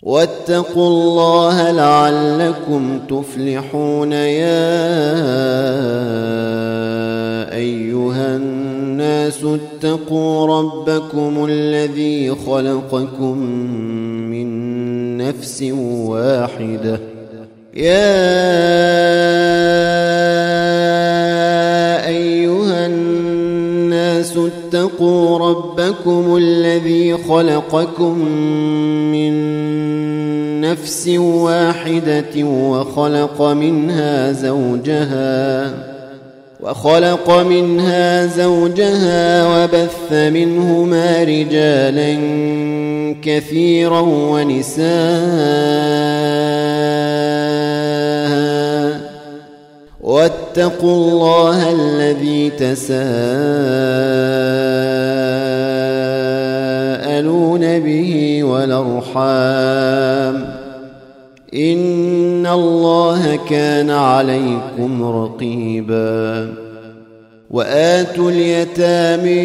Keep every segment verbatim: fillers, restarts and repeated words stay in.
واتقوا الله لعلكم تفلحون. يا أيها الناس اتقوا ربكم الذي خلقكم من نفس واحدة يا أيها الناس اتقوا ربكم الذي خلقكم من نفس واحدة وخلق منها زوجها وخلق منها زوجها وبث منهما رجالا كثيرا ونساء واتقوا الله الذي تساءلون به والأرحام إن الله كان عليكم رقيبا. وآتوا اليتامى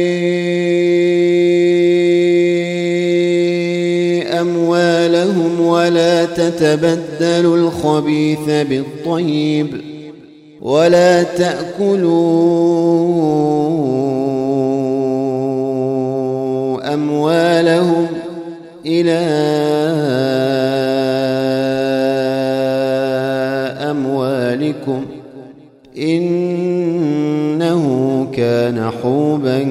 أموالهم ولا تتبدلوا الخبيث بالطيب ولا تأكلوا أموالهم إلى أموالكم إنه كان حوبا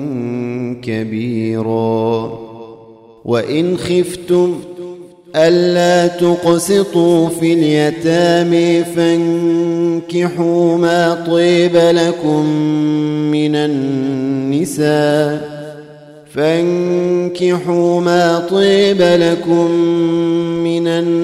كبيرا. وإن خفتم ألا تقسطوا في اليتامى فانكحوا ما طيب لكم من النساء فانكحوا ما طيب لكم من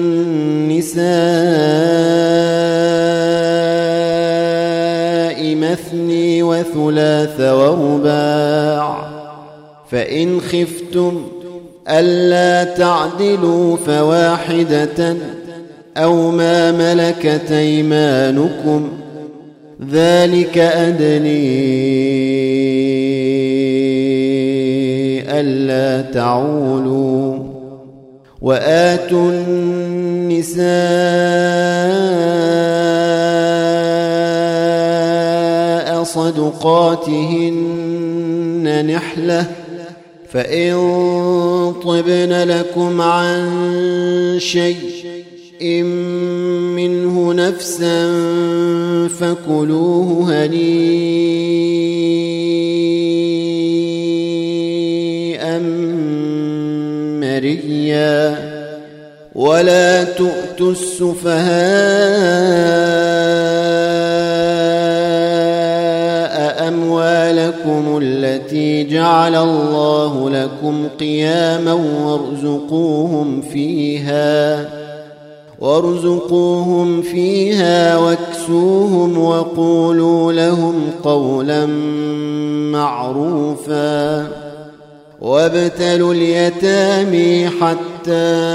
النساء مثني وثلاث ورباع. فإن خفتم ألا تعدلوا فواحدة أو ما ملكت أيمانكم ذلك أدني ألا تعولوا. وآتوا النساء صدقاتهن نحلة فإن طبن لكم عن شيء منه نفسا فكلوه هنيئا مريا. ولا تؤتوا السفهاء أموالكم التي جعل الله لكم قياما وارزقوهم فيها وارزقوهم فيها واكسوهم وقولوا لهم قولا معروفا. وابتلوا اليتامى حتى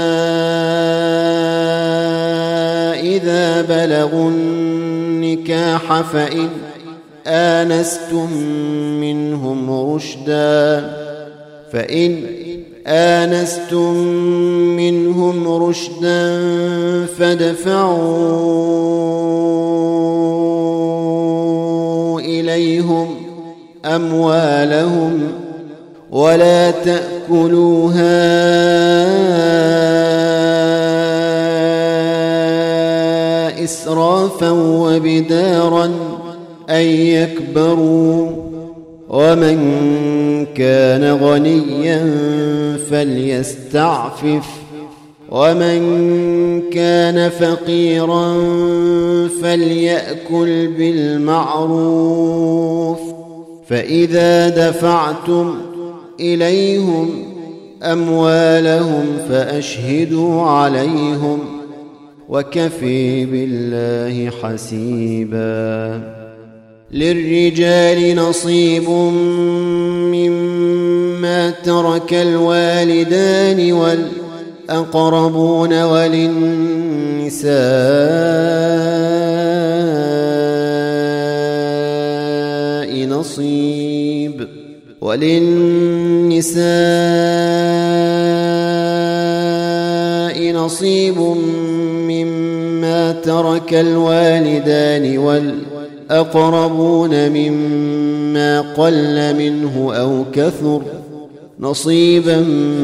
إذا بلغوا النكاح فإن آنستم منهم رشدا فإن آنستم منهم رشدا فادفعوا إليهم أموالهم ولا تأكلوها إسرافا وبدارا أن يكبروا. ومن كان غنيا فليستعفف ومن كان فقيرا فليأكل بالمعروف. فإذا دفعتم إليهم أموالهم فأشهدوا عليهم وكفى بالله حسيبا. للرجال نصيب مما ترك الوالدان والأقربون وللنساء نصيب وللنساء نصيب مما ترك الوالدان والأقربون مما قل منه أو كثر نصيبا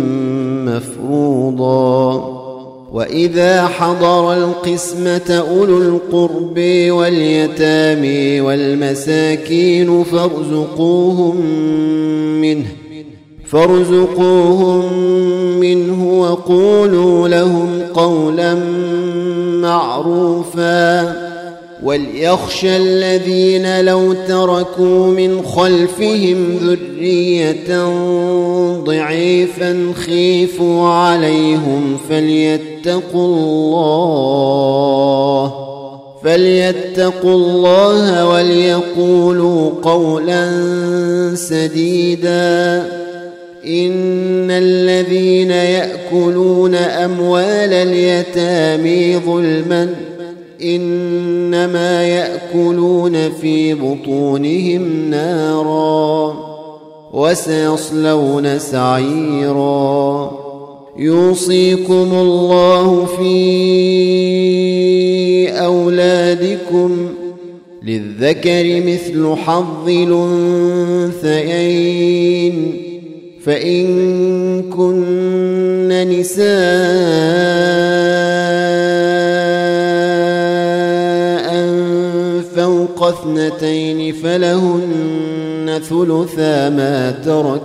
مفروضا. وإذا حضر القسمة أولو القرب واليتامى والمساكين فارزقوهم منه فارزقوهم منه وقولوا لهم قولا معروفا. وليخشى الذين لو تركوا من خلفهم ذرية ضعيفا خيفوا عليهم فليتقوا الله فليتقوا الله وليقولوا قولا سديدا. إن الذين يأكلون أموال اليتامى ظلما إنما يأكلون في بطونهم نارا وسيصلون سعيرا. يوصيكم الله في أولادكم للذكر مثل حظ الأنثيين فإن كن نساء فوق اثنتين فلهن ثلثا ما ترك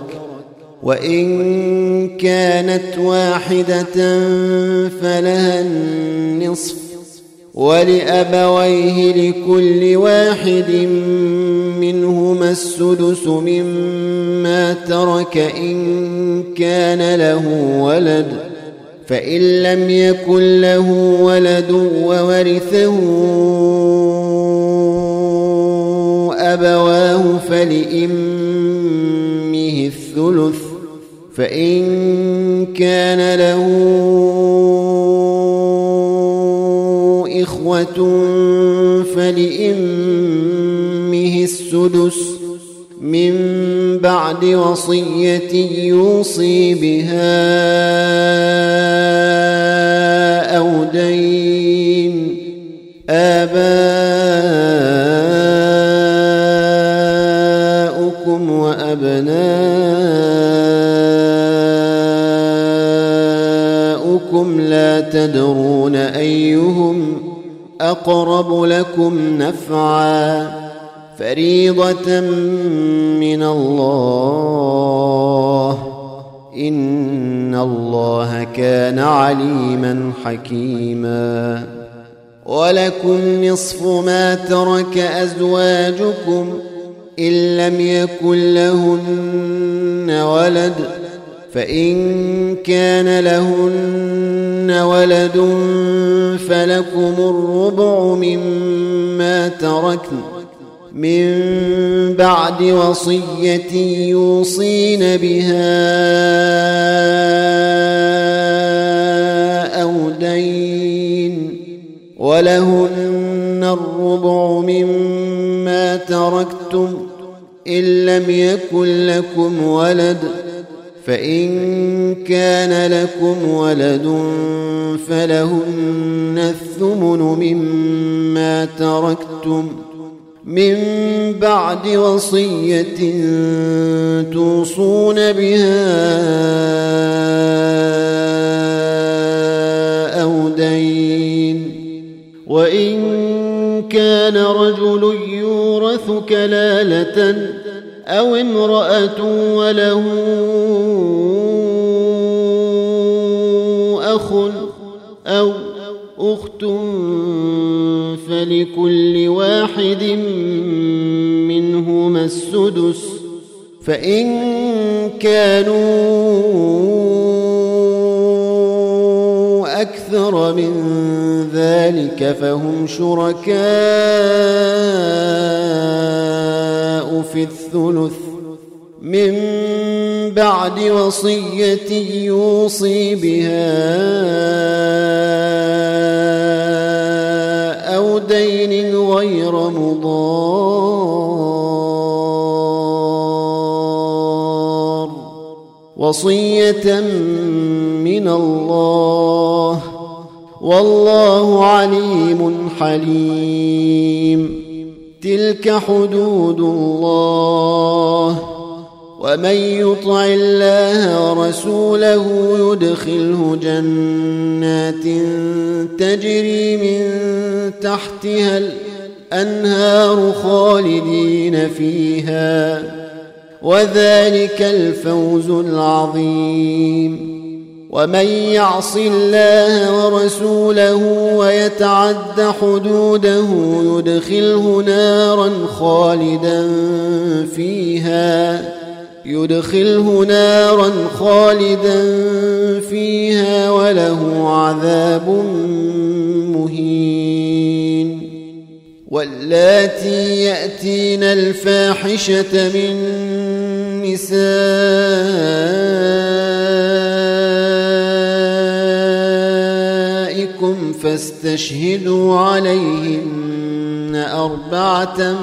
وإن كانت واحدة فلها النصف ولأبويه لكل واحد منهما السدس مما ترك إن كان له ولد فإن لم يكن له ولد وورثه أبواه فلأمه الثلث فإن كان له إخوة فلأمه السدس من بعد وصية يوصي بها أو دين. آباؤكم وأبناؤكم لا تدرون أيهم أقرب لكم نفعا فريضة من الله إن الله كان عليما حكيما. ولكم نصف ما ترك أزواجكم إن لم يكن لهن ولد فإن كان لهن ولد فلكم الربع مما تركن من بعد وصية يوصين بها أو دين. ولهن الربع مما تركتم إن لم يكن لكم ولد فإن كان لكم ولد فلهن الثمن مما تركتم من بعد وصية توصون بها أو دين. وإن كان رجل يورث كلالة أو امرأة وله أخ أو أخت فلكل واحد منهما السدس فإن كانوا أكثر من ذلك فهم شركاء في الثلث من بعد وصية يوصي بها أو دين غير مضار وصية من الله والله عليم حليم. تلك حدود الله، ومن يطع الله ورسوله يدخله جنات تجري من تحتها الأنهار خالدين فيها، وذلك الفوز العظيم. ومن يعص الله ورسوله ويتعد حدوده يدخله نارا خالدا فيها يدخله نارا خالدا فيها وله عذاب مهين. واللاتي يأتين الفاحشة من نسائكم فاستشهدوا عليهن أربعة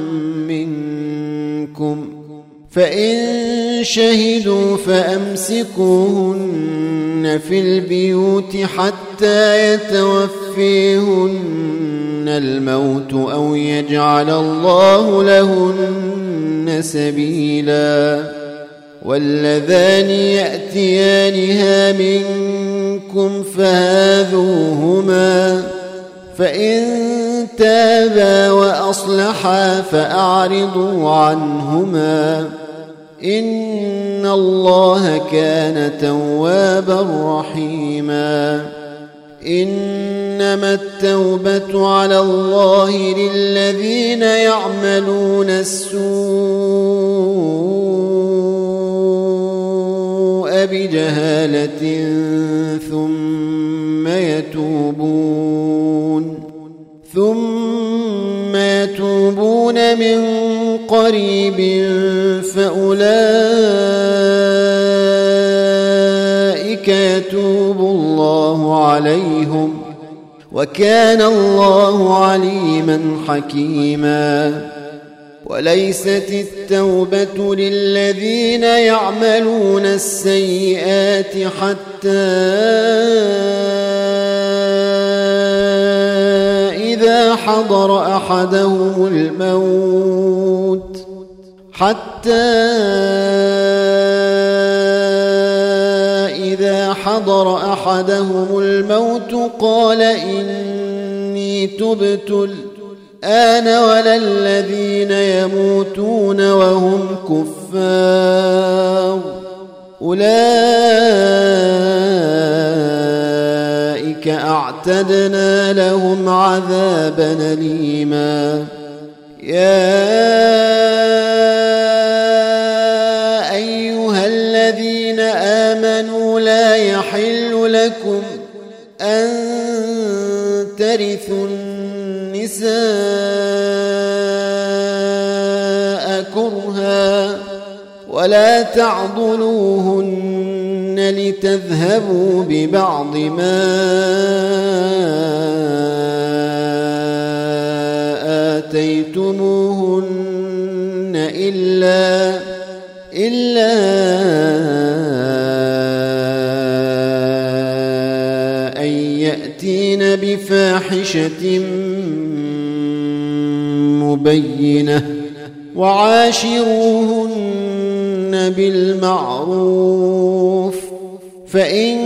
منكم، فإن شهدوا فأمسكوهن في البيوت حتى يتوفيهن الموت أو يجعل الله لهن سبيلا. واللذان يأتيانها منكم فآذوهما، فإن تابا وأصلحا فأعرضوا عنهما، إن الله كان توابا رحيما. إنما التوبة على الله للذين يعملون السوء بجهالة ثم يتوبون ثم يتوبون من قريب فأولئك يتوب الله عليهم، وكان الله عليما حكيما. وليست التوبة للذين يعملون السيئات حتى إذا حضر أحدهم الموت حتى إذا حضر أحدهم الموت قال إني تبت الآن ولا الذين يموتون وهم كفار، أولئك أعتدنا لهم عذابا أليما. يا أيها الذين آمنوا لا يحل لكم أن ترثوا النساء كرها ولا تعضلوهن لتذهبوا ببعض ما آتيتموهن إلا إلا أن يأتين بفاحشة مبينة وعاشروهن بالمعروف، فإن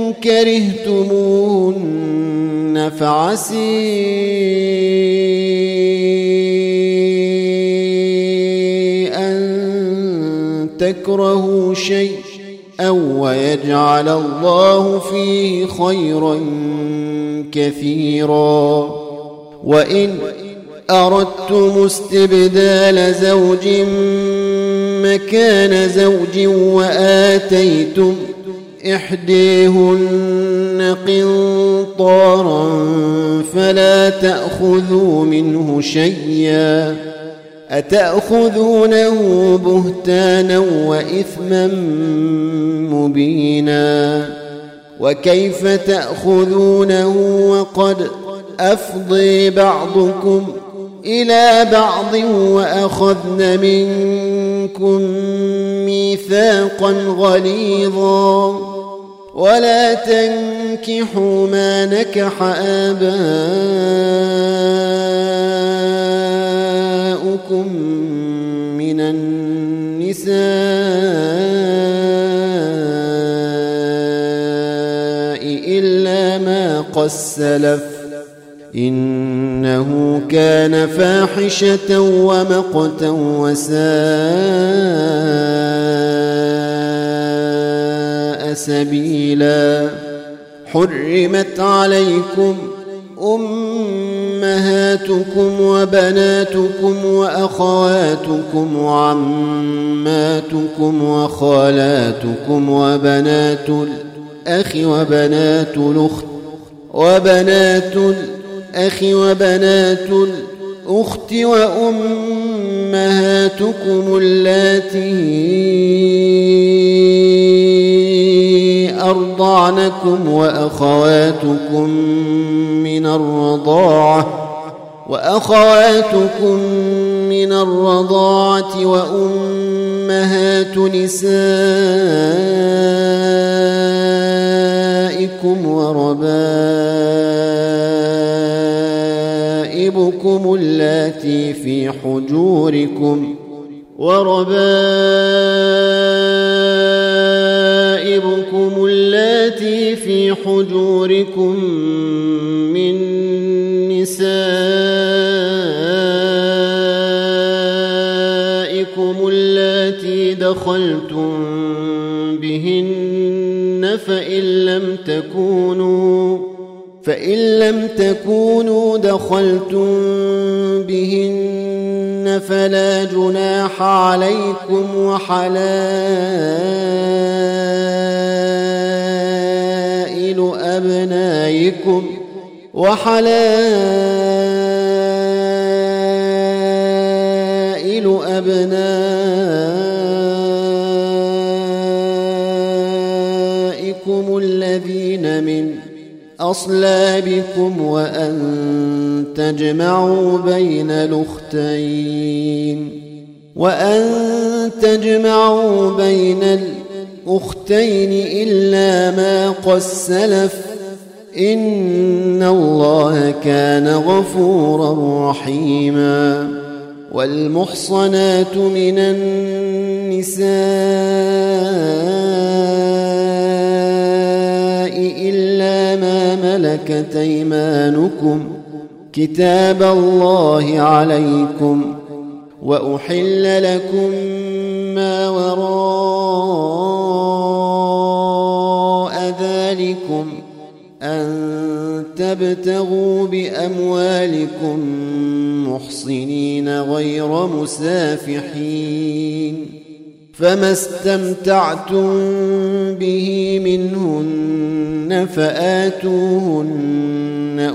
كرهتموهن فعسي أن تكرهوا شيء أو ويجعل الله فيه خيرا كثيرا. وإن أردتم استبدال زوج مكان زوج وآتيتم إحديهن قنطارا فلا تأخذوا منه شيئا، أتأخذونه بهتانا وإثما مبينا، وكيف تأخذونه وقد أفضي بعضكم إلى بعض وأخذن منكم ميثاقا غليظا، ولا تنكحوا ما نكح آباؤكم من النساء إلا ما قد سلف إنه كان فاحشة ومقتا وساء سبيلا. حرمت عليكم أمهاتكم وبناتكم وأخواتكم وعماتكم وخالاتكم وبنات الأخ وبنات الأخت وبنات الأخ وبنات الأخت وأمهاتكم اللاتي أرضعنكم وأخواتكم من الرضاعة وأخواتكم من الرضاعة وأمهات نسائكم وربائبكم اللاتي في حجوركم وربائبكم اللاتي في حجوركم من نسائكم اللاتي دخلتم بهن فإن لم تكونوا فإن لم تكونوا دخلتم بهن فلا جناح عليكم وحلائل أبنائكم وحلائل أبنائكم الذين من أصلابكم وأن تجمعوا بين الأختين وأن تجمعوا بين الأختين إلا ما قد سلف إن الله كان غفورا رحيما. والمحصنات من النساء إلا ما ملكت أيمانكم كتاب الله عليكم وأحل لكم ما وراء ذلكم أن تبتغوا بأموالكم محصنين غير مسافحين فما استمتعتم به منهن فآتوهن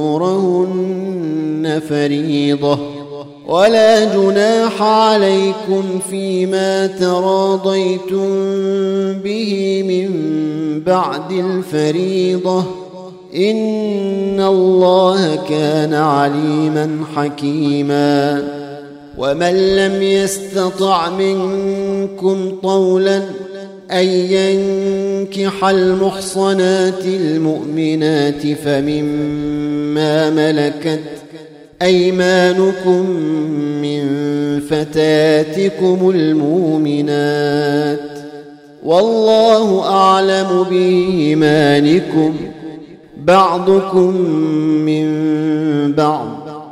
أجورهن فريضة ولا جناح عليكم فيما تراضيتم به من بعد الفريضة إن الله كان عليما حكيما. ومن لم يستطع منكم طولا أن ينكح المحصنات المؤمنات فمما ملكت أيمانكم من فتاتكم المؤمنات والله أعلم بإيمانكم بعضكم من بعض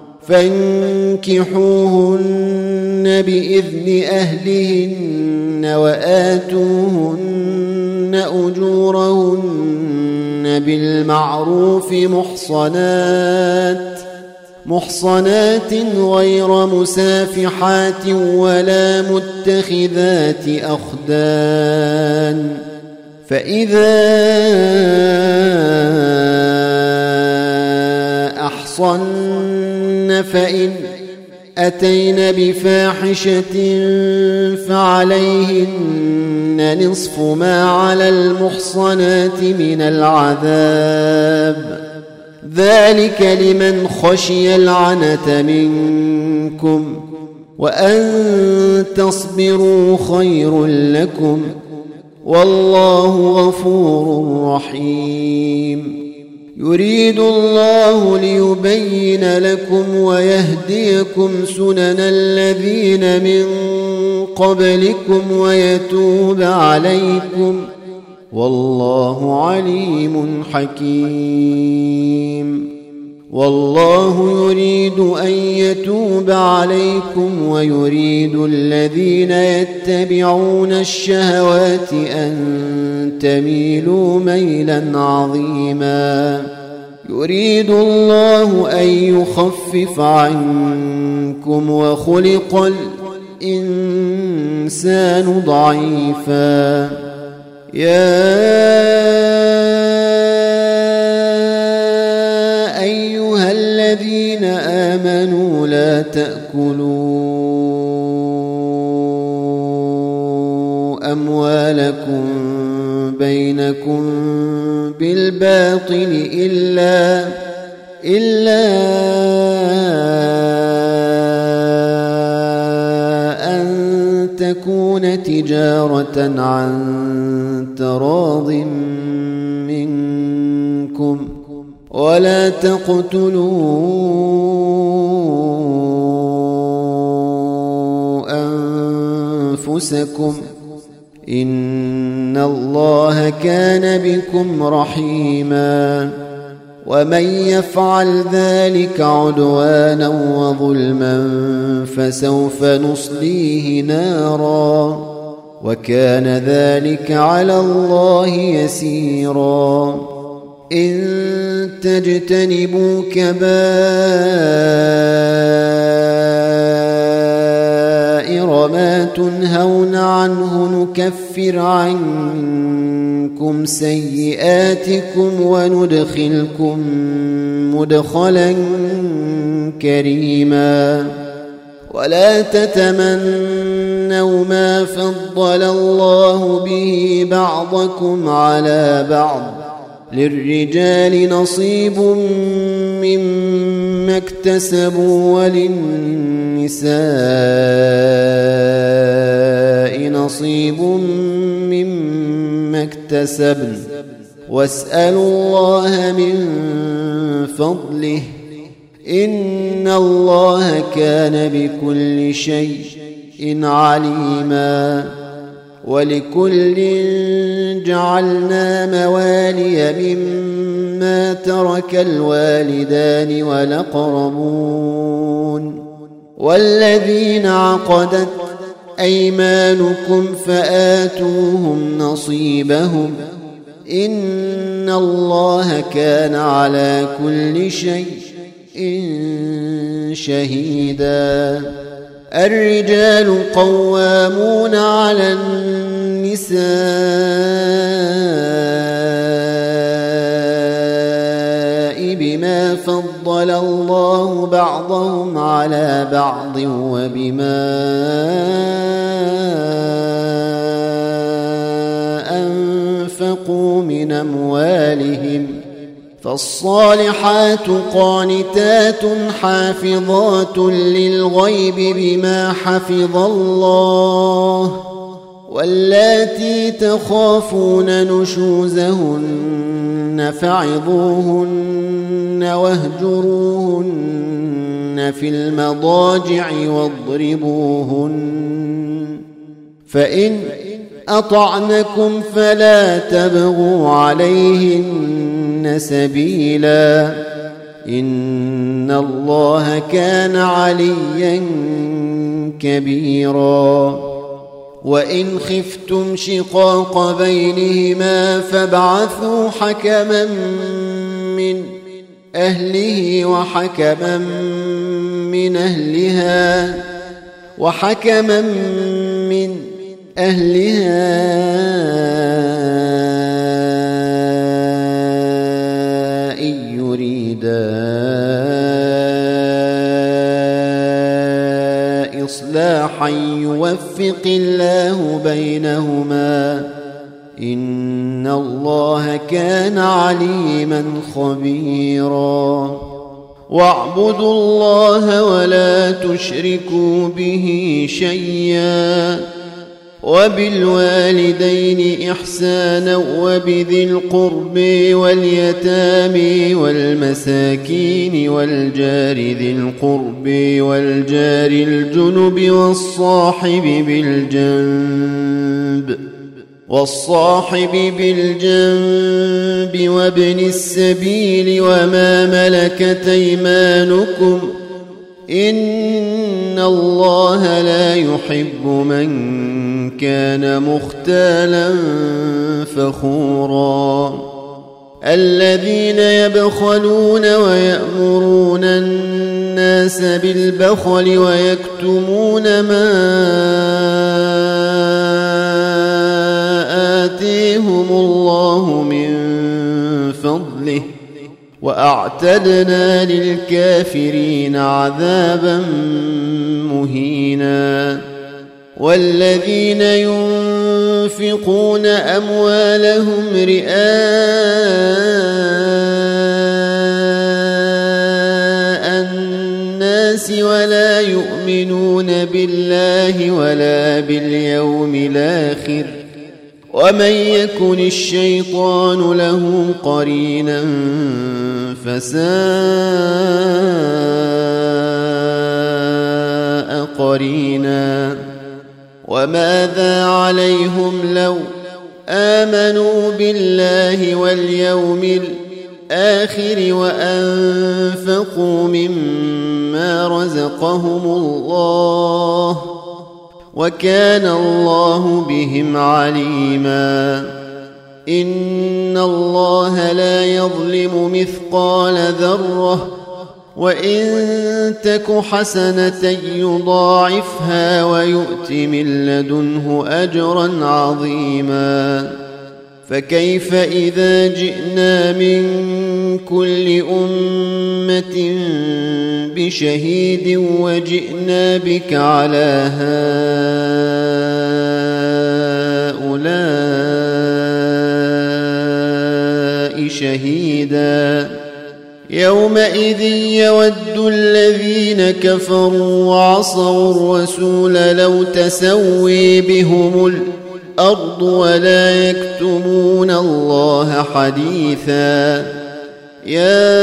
فانكحوهن بإذن أهلهن وآتوهن أجورهن بالمعروف محصنات محصنات غير مسافحات ولا متخذات أخدان فإذا أحصن فإن أتين بفاحشة فعليهن نصف ما على المحصنات من العذاب ذلك لمن خشي العنة منكم وأن تصبروا خير لكم والله غفور رحيم. يريد الله ليبين لكم ويهديكم سنن الذين من قبلكم ويتوب عليكم، والله عليم حكيم. والله يريد أن يتوب عليكم ويريد الذين يتبعون الشهوات أن تميلوا ميلا عظيما. يريد الله أن يخفف عنكم وخلق الإنسان ضعيفا. يا أيها الذين آمنوا لا تأكلوا أموالكم بينكم بالباطل إلا إلا أن تكون تجارة عن تراض منكم، ولا تقتلوا أنفسكم إن الله كان بكم رحيما. ومن يفعل ذلك عدوانا وظلما فسوف نصليه نارا، وكان ذلك على الله يسيرا. إن تجتنبوا كبائر ما تنهون عنه نكفر عنكم سيئاتكم وندخلكم مدخلا كريما. ولا تتمنوا ما فضل الله به بعضكم على بعض، للرجال نصيب مما اكتسبوا وللنساء نصيب مما اكتسبن، واسألوا الله من فضله إن الله كان بكل شيء عليما. ولكل جعلنا موالي مما ترك الوالدان والأقربون والذين عقدت أيمانكم فآتوهم نصيبهم إن الله كان على كل شيء شهيدا. الرجال قوامون على النساء بما فضل الله بعضهم على بعض وبما أنفقوا من أموالهم، فالصالحات قانتات حافظات للغيب بما حفظ الله، واللاتي تخافون نشوزهن فعظوهن واهجروهن في المضاجع واضربوهن، فإن أطعنكم فلا تبغوا عليهن سبيلا إن الله كان عليا كبيرا. وإن خفتم شقاق بينهما فابعثوا حكما من أهله وحكما من أهلها وحكما من أهلها إن يريدا إصلاحا يوفق الله بينهما إن الله كان عليما خبيرا. واعبدوا الله ولا تشركوا به شيئا وبالوالدين إحسانا وبذي القرب واليتامى والمساكين والجار ذي القرب والجار الجنب والصاحب بالجنب والصاحب بالجنب وابن السبيل وما ملكت أيمانكم إن الله لا يحب من كان مختالا فخورا الذين يبخلون ويأمرون الناس بالبخل ويكتمون ما آتيهم الله من فضله وأعتدنا للكافرين عذابا مهينا والذين ينفقون أموالهم رئاء الناس ولا يؤمنون بالله ولا باليوم الآخر ومن يكن الشيطان له قرينا فساء قرينا وماذا عليهم لو آمنوا بالله واليوم الآخر وأنفقوا مما رزقهم الله وكان الله بهم عليما إن الله لا يظلم مثقال ذرة وإن تك حسنة يضاعفها ويؤت من لدنه أجرا عظيما فكيف إذا جئنا من كل أمة بشهيد وجئنا بك على هؤلاء شهيدا يومئذ يود الذين كفروا وعصوا الرسول لو تسوي بهم الأرض ولا يكتمون الله حديثا يا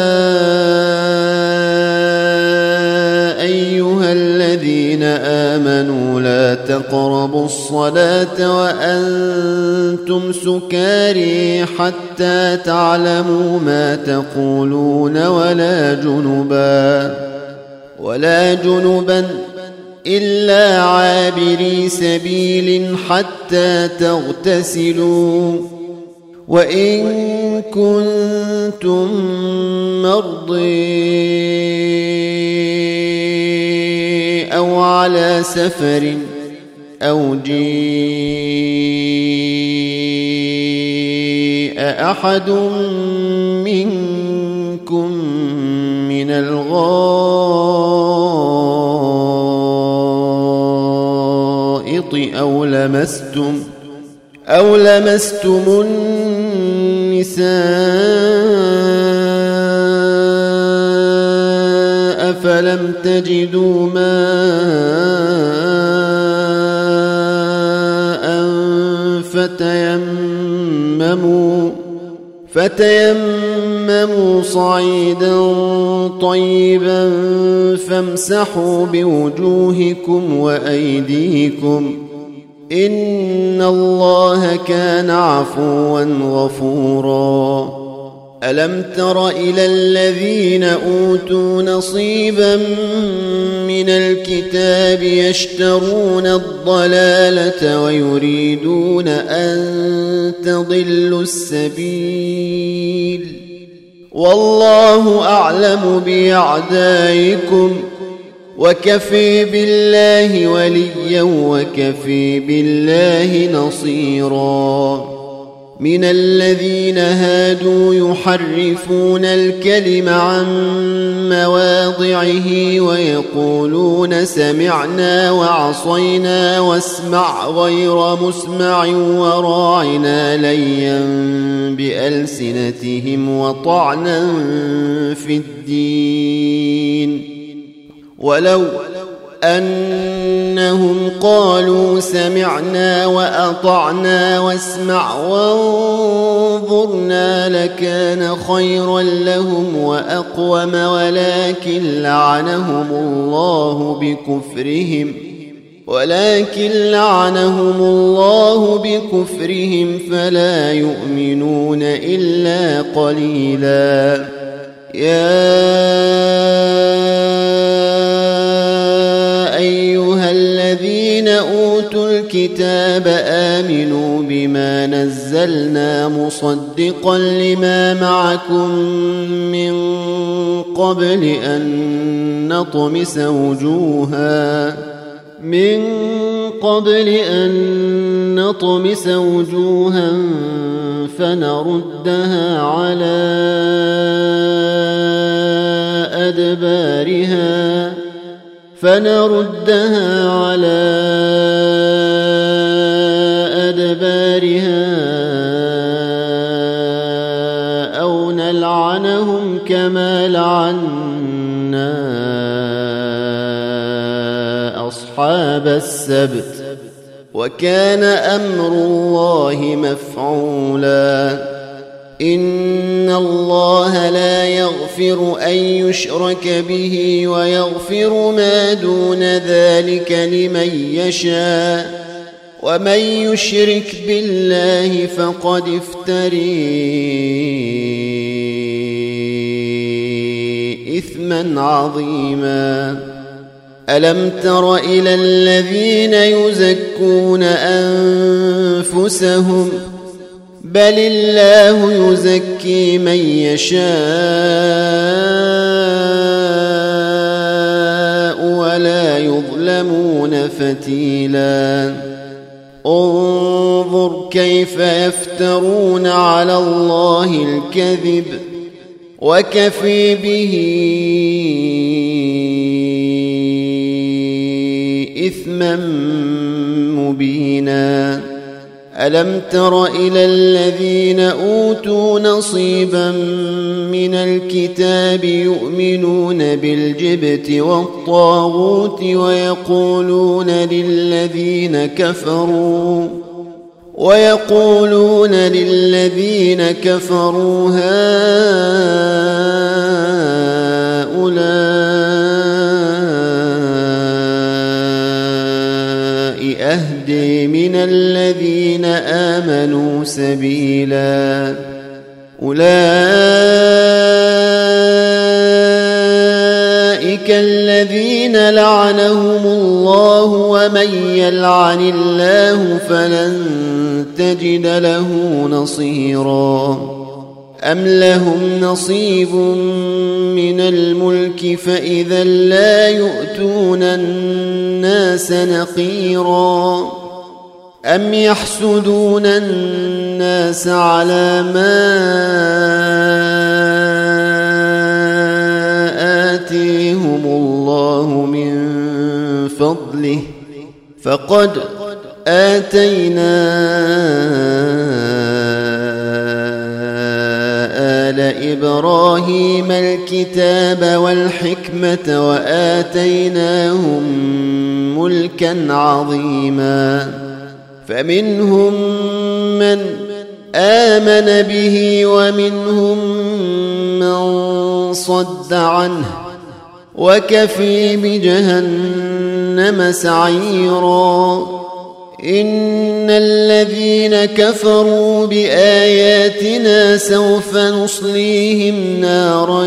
أيها الذين آمنوا لا تقربوا الصلاة وأنتم سكاري حتى تعلموا ما تقولون ولا جنبا ولا جنبا إلا عابري سبيل حتى تغتسلوا وإن كنتم مرضي أو على سفر أو جيء أحد منكم من الغائط أو لمستم أو لمستم النساء فلم تجدوا ماء فتيمموا فتيمموا صعيدا طيبا فامسحوا بوجوهكم وأيديكم إن الله كان عفوا غفورا ألم تر إلى الذين أوتوا نصيبا من الكتاب يشترون الضلالة ويريدون أن تضلوا السبيل والله أعلم بأعدائكم وكفي بالله وليا وكفي بالله نصيرا من الذين هادوا يحرفون الكلم عن مواضعه ويقولون سمعنا وعصينا واسمع غير مسمع وراعنا ليا بألسنتهم وطعنا في الدين ولو أنهم قالوا سمعنا وأطعنا واسمع وانظرنا لكان خيرا لهم وأقوم ولكن لعنهم الله بكفرهم ولكن لعنهم الله بكفرهم فلا يؤمنون إلا قليلا. يا أيها الذين أوتوا الكتاب آمنوا بما نزلنا مصدقا لما معكم من قبل أن نطمس وجوها من قبل أن نطمس وجوها فنردها على أدبارها فنردها على أدبارها أو نلعنهم كما لعنا أصحاب السبت وكان أمر الله مفعولا. إن الله لا يغفر أن يشرك به ويغفر ما دون ذلك لمن يشاء ومن يشرك بالله فقد افتري إثما عظيما. ألم تر إلى الذين يزكون أنفسهم بل الله يزكي من يشاء ولا يظلمون فتيلا. انظر كيف يفترون على الله الكذب وكفي به إثما مبينا. ألم تر إلى الذين أوتوا نصيبا من الكتاب يؤمنون بالجبت والطاغوت ويقولون للذين كفروا ويقولون للذين كفروا هؤلاء أهدي من الذين آمنوا سبيلا. أولئك الذين لعنهم الله ومن يلعن الله فلن تجد له نصيرا. أم لهم نصيب من الملك فإذا لا يؤتون الناس نقيرا. أم يحسدون الناس على ما آتيهم الله من فضله فقد آتينا آل إبراهيم الكتاب والحكمة وآتيناهم ملكا عظيما. فمنهم من آمن به ومنهم من صد عنه وكفي بجهنم سعيرا. إن الذين كفروا بآياتنا سوف نصليهم نارا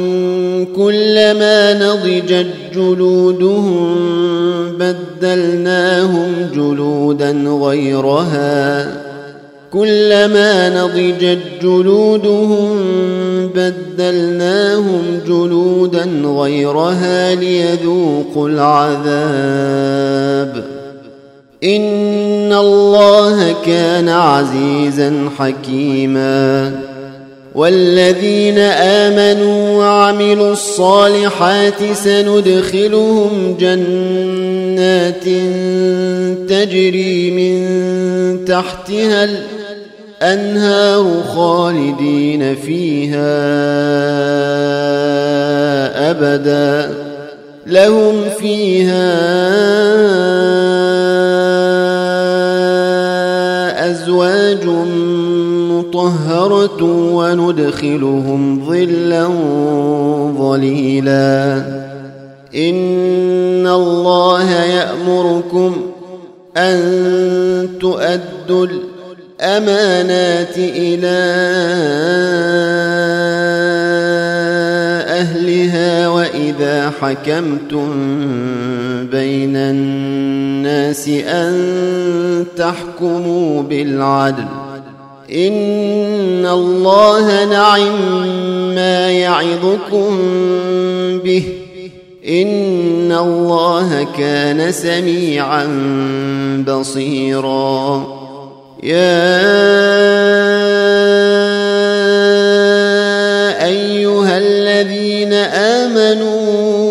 كلما نضجت جلودهم بدلناهم جلودا غيرها كلما نضجت جلودهم بدلناهم جلودا غيرها ليذوقوا العذاب. إن الله كان عزيزا حكيما. والذين آمنوا وعملوا الصالحات سندخلهم جنات تجري من تحتها الأنهار خالدين فيها أبدا لهم فيها أزواج مطهرة وندخلهم ظلا ظليلا إن الله يأمركم أن تؤدوا الأمانات إلى أهلها وإذا حكمتم بين الناس أن تحكموا بالعدل إن الله نعم ما يعظكم به إن الله كان سميعا بصيرا يا أيها الذين آمنوا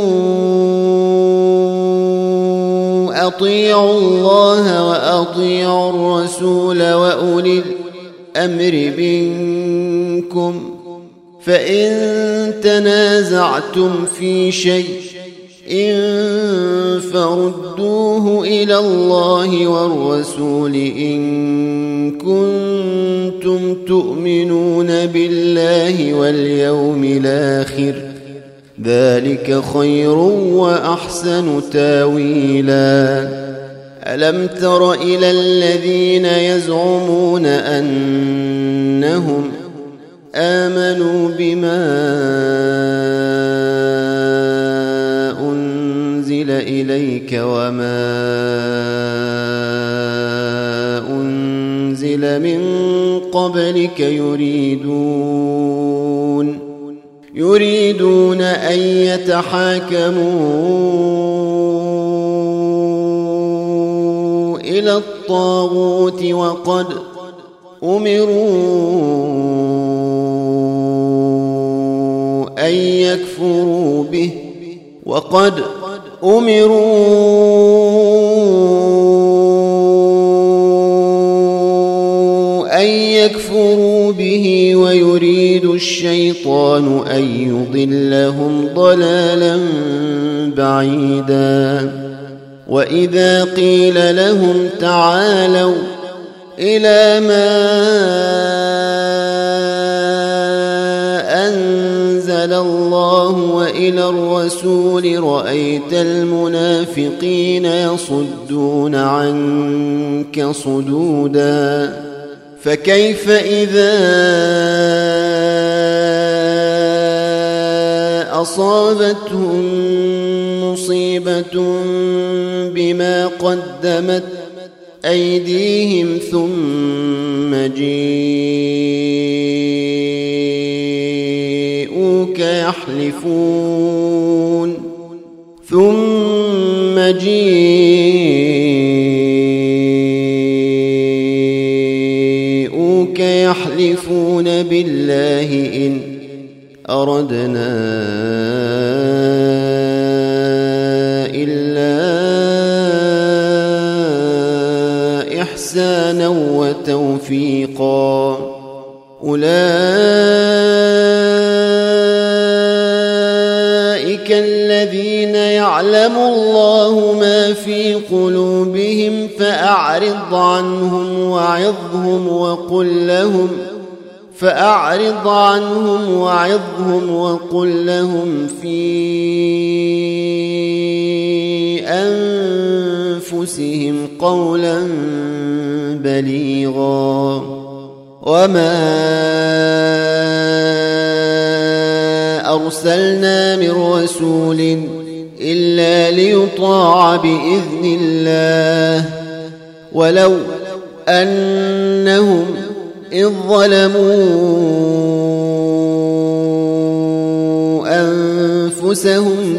أطيعوا الله وأطيعوا الرسول وأولي الأمر منكم فإن تنازعتم في شيء إن فردوه إلى الله والرسول إن كنتم تؤمنون بالله واليوم الآخر ذلك خير وأحسن تاويلا ألم تر إلى الذين يزعمون أنهم آمنوا بما أنزل إليك وما أنزل من قبلك يريدون يريدون أن يتحاكموا إلى الطاغوت وقد أمروا أن يكفروا به وقد أمروا أن يكفروا به ويريد الشيطان أن يضلهم ضلالا بعيدا وإذا قيل لهم تعالوا إلى ما أنزل الله وإلى الرسول رأيت المنافقين يصدون عنك صدودا فكيف إذا أصابتهم مصيبة بما قدمت أيديهم ثم جيءوك يحلفون ثم جيءوك يحلفون بالله إن أردنا إحسانا وتوفيقا أولئك الذين يعلم الله ما في قلوبهم فأعرض عنهم وعظهم وقل لهم فأعرض عنهم وعظهم وقل لهم في أنفسهم قولا بليغا وما أرسلنا من رسول إلا ليطاع بإذن الله ولو أنهم إذ ظلموا أنفسهم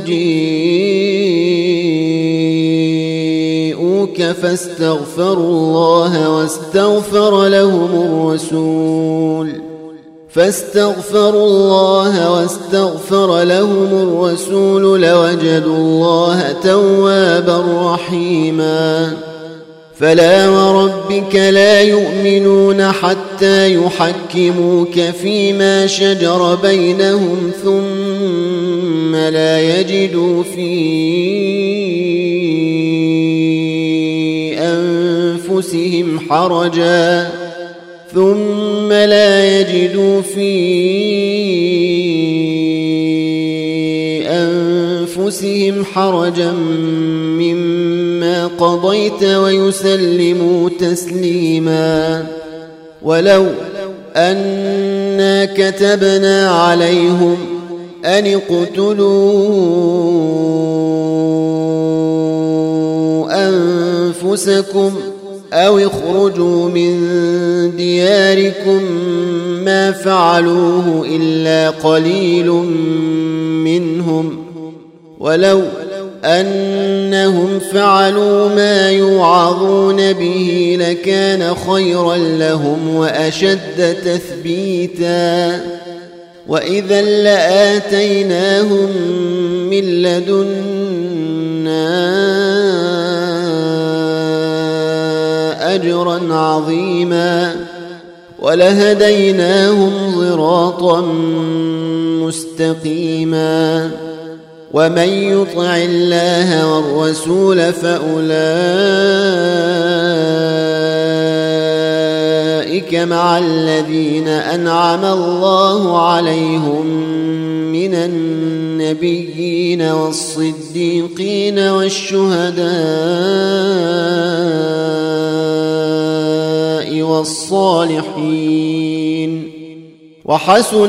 جيءوك فاستغفروا الله واستغفر لهم الرسول فاستغفروا الله واستغفر لهم الرسول لوجدوا الله توابا رحيما فلا وربك لا يؤمنون حتى يحكموك فيما شجر بينهم ثم لا يجدوا في أنفسهم حرجا ثم لا يجدوا في أنفسهم حرجا مما قضيت ويسلموا تسليما. ولو أنا كتبنا عليهم أن اقتلوا أنفسكم أو اخرجوا من دياركم ما فعلوه إلا قليل منهم ولو أنهم فعلوا ما يوعظون به لكان خيرا لهم وأشد تثبيتا وإذا لآتيناهم من لدنا أجرا عظيما ولهديناهم صراطا مستقيما. ومن يطع الله والرسول فأولئك مع الذين أنعم الله عليهم من النبيين والصديقين والشهداء والصالحين وحسن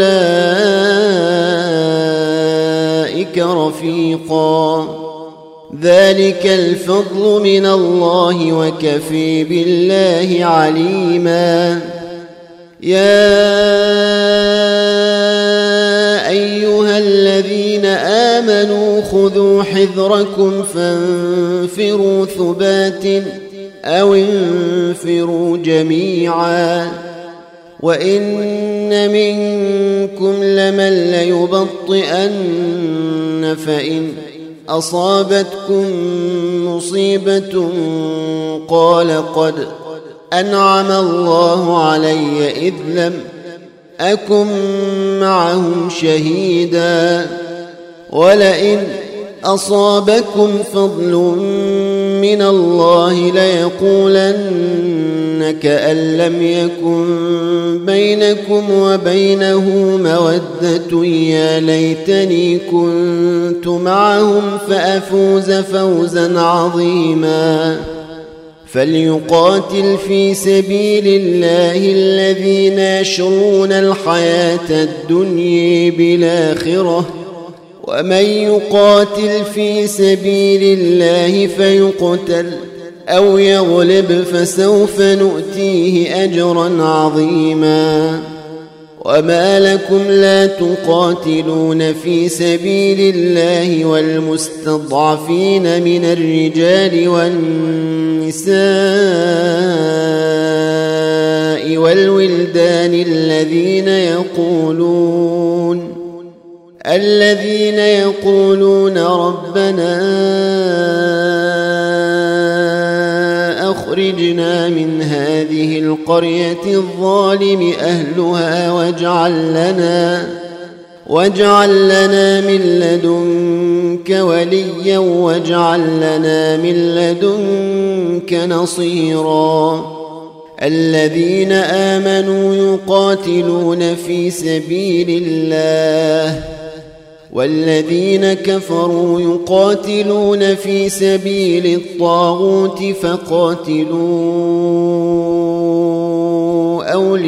أولئك رفيقا. ذلك الفضل من الله وكفى بالله عليما. يا أيها الذين آمنوا خذوا حذركم فانفروا ثبات أو انفروا جميعا وإن منكم لمن ليبطئن فإن أصابتكم مصيبة قال قد أنعم الله علي إذ لم أكن معهم شهيدا ولئن أصابكم فضل من الله ليقولن كأن لم يكن بينكم وبينه مودة يا ليتني كنت معهم فأفوز فوزا عظيما. فليقاتل في سبيل الله الذين يشرون الحياة الدنيا بالآخرة ومن يقاتل في سبيل الله فيقتل أو يغلب فسوف نؤتيه أجرا عظيما. وما لكم لا تقاتلون في سبيل الله والمستضعفين من الرجال والنساء والولدان الذين يقولون الذين يقولون ربنا أخرجنا من هذه القرية الظالم أهلها واجعل لنا واجعل لنا من لدنك وليا واجعل لنا من لدنك نصيرا. الذين آمنوا يقاتلون في سبيل الله والذين كفروا يقاتلون في سبيل الطاغوت فقاتلوا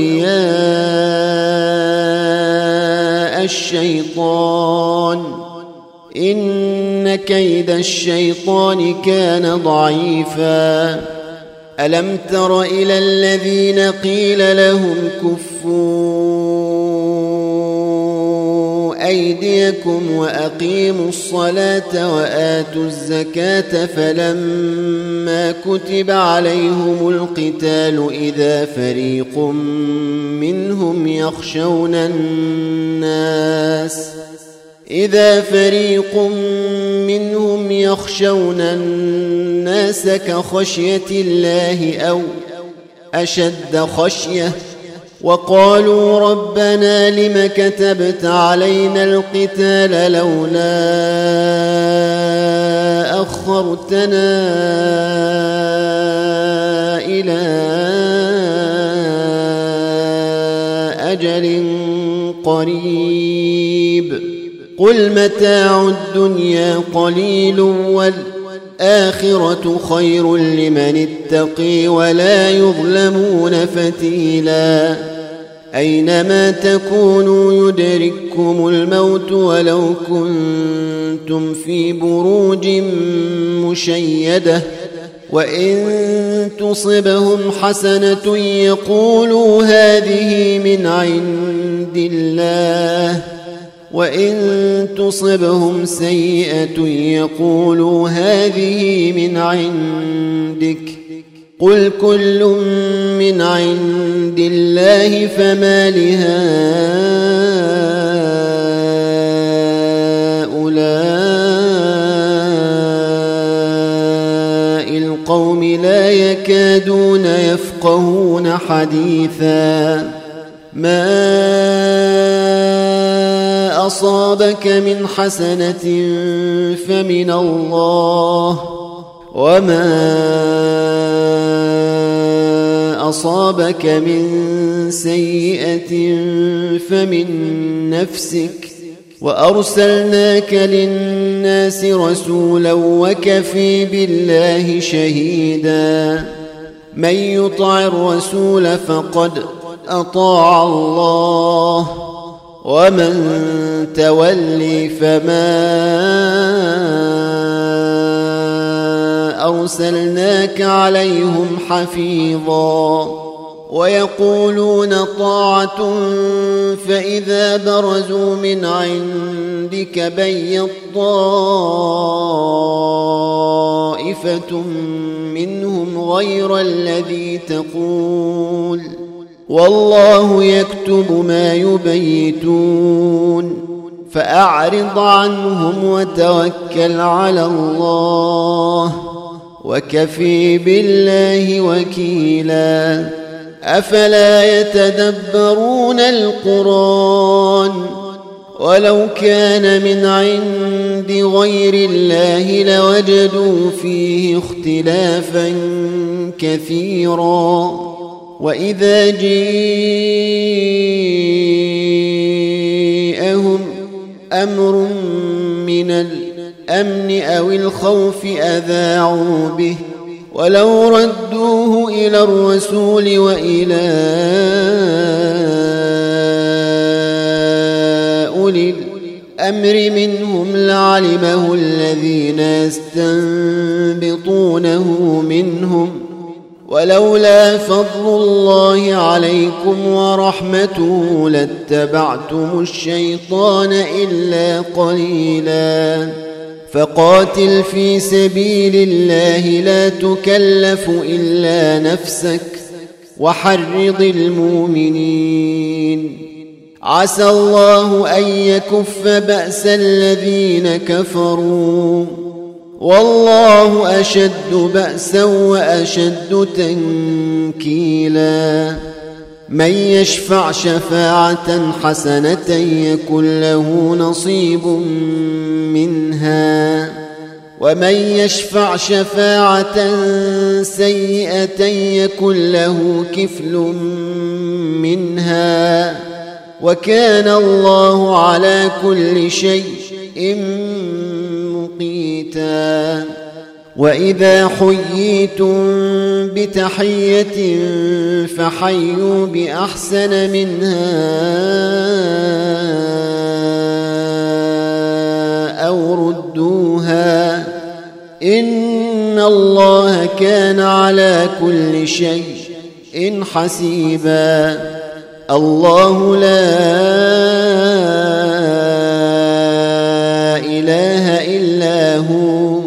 أولياء الشيطان إن كيد الشيطان كان ضعيفا. ألم تر إلى الذين قيل لهم كفوا أيديكم وأقيموا الصلاة وآتوا الزكاة فلما كتب عليهم القتال إذا فريق منهم يخشون الناس إذا فريق منهم يخشون الناس كخشية الله أو أشد خشية وقالوا ربنا لم كتبت علينا القتال لولا أخرتنا إلى أجل قريب قل متاع الدنيا قليل والآخرة خير لمن اتقي ولا يظلمون فتيلا أينما تكونوا يدرككم الموت ولو كنتم في بروج مشيدة وإن تصبهم حسنة يقولوا هذه من عند الله وإن تصبهم سيئة يقولوا هذه من عندك قل كل من عند الله فما لهؤلاء القوم لا يكادون يفقهون حديثا ما أصابك من حسنة فمن الله وما أصابك من سيئة فمن نفسك وأرسلناك للناس رسولا وكفي بالله شهيدا من يطع الرسول فقد أطاع الله ومن تولي فما أرسلناك عليهم حفيظا ويقولون طاعة فإذا برزوا من عندك بيت طائفة منهم غير الذي تقول والله يكتب ما يبيتون فأعرض عنهم وتوكل على الله وكفي بالله وكيلا أفلا يتدبرون القرآن ولو كان من عند غير الله لوجدوا فيه اختلافا كثيرا وإذا جاءهم أمر من الأمن أو الخوف أذاعوا به ولو ردوه إلى الرسول وإلى أولي الأمر منهم لعلمه الذين يستنبطونه منهم ولولا فضل الله عليكم ورحمته لاتبعتم الشيطان إلا قليلا فقاتل في سبيل الله لا تكلف إلا نفسك وحرض المؤمنين عسى الله أن يكف بأس الذين كفروا والله أشد بأسا وأشد تنكيلا من يشفع شفاعة حسنة يكن له نصيب منها ومن يشفع شفاعة سيئة يكن له كفل منها وكان الله على كل شيء مقيتا وإذا حييتم بتحية فحيوا بأحسن منها أو ردوها إن الله كان على كل شيء حسيبا الله لا إله إلا هو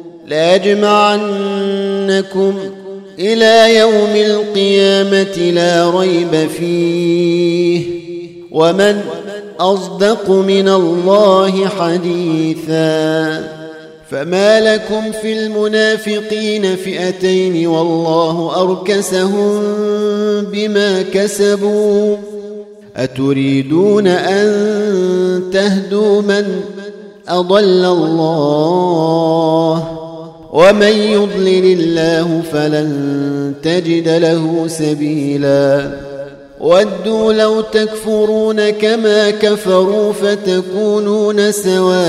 ليجمعنكم إلى يوم القيامة لا ريب فيه ومن أصدق من الله حديثا. فما لكم في المنافقين فئتين والله أركسهم بما كسبوا أتريدون أن تهدوا من أضل الله ومن يضلل الله فلن تجد له سبيلا. ودوا لو تكفرون كما كفروا فتكونون سواء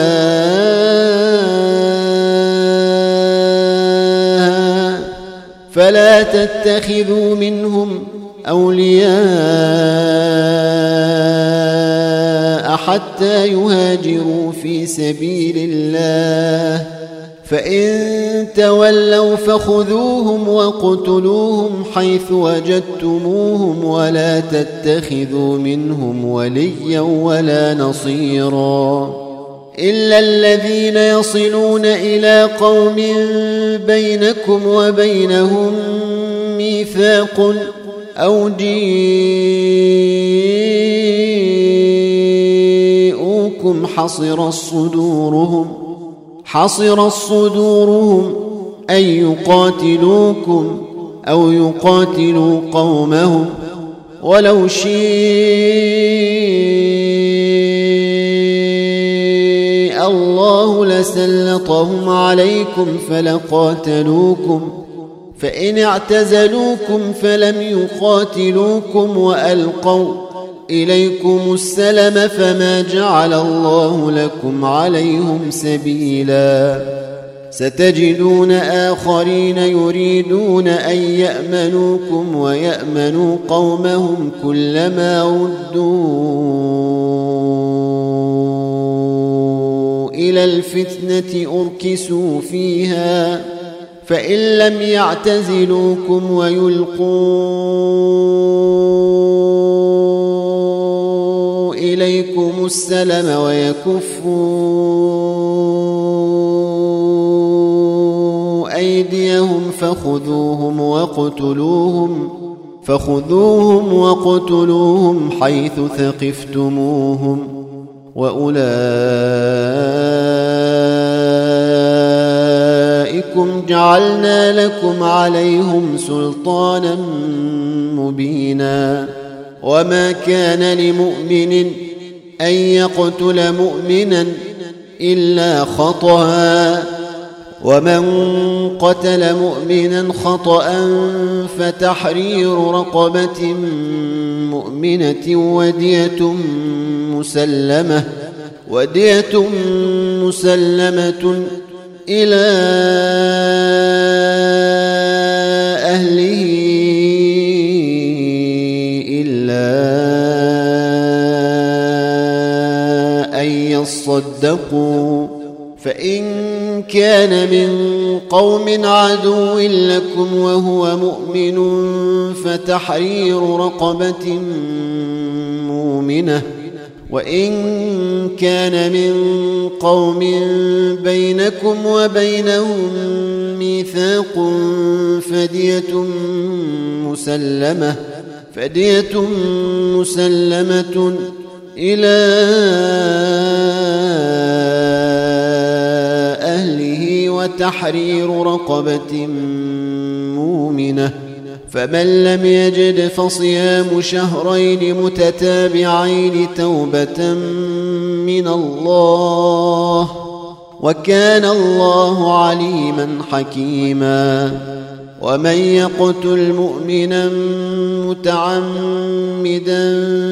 فلا تتخذوا منهم أولياء حتى يهاجروا في سبيل الله فإن تولوا فخذوهم وقتلوهم حيث وجدتموهم ولا تتخذوا منهم وليا ولا نصيرا إلا الذين يصلون إلى قوم بينكم وبينهم ميثاق أو جيءوكم حصرت صدورهم حصرت صدورهم أن يقاتلوكم أو يقاتلوا قومهم ولو شاء الله لسلطهم عليكم فلقاتلوكم فإن اعتزلوكم فلم يقاتلوكم وألقوا إليكم السلم فما جعل الله لكم عليهم سبيلا. ستجدون آخرين يريدون أن يأمنوكم ويأمنوا قومهم كلما ردوا إلى الفتنة أركسوا فيها فإن لم يعتزلوكم ويلقوا إليكم السلم ويكفوا أيديهم فخذوهم وقتلوهم فخذوهم وقتلوهم حيث ثقفتموهم وأولئكم جعلنا لكم عليهم سلطانا مبينا. وما كان لمؤمن أن يقتل مؤمنا إلا خطأ ومن قتل مؤمنا خطأ فتحرير رقبة مؤمنة ودية مسلمة ودية مسلمة إلى أهله إلا أن يصدقوا فإن كان من قوم عدو لكم وهو مؤمن فتحرير رقبة مؤمنة وإن كان من قوم بينكم وبينهم ميثاق فدية مسلمة فدية مسلمة إلى أهله وتحرير رقبة مؤمنة فمن لم يجد فصيام شهرين متتابعين توبة من الله وكان الله عليما حكيما. ومن يقتل مؤمنا متعمدا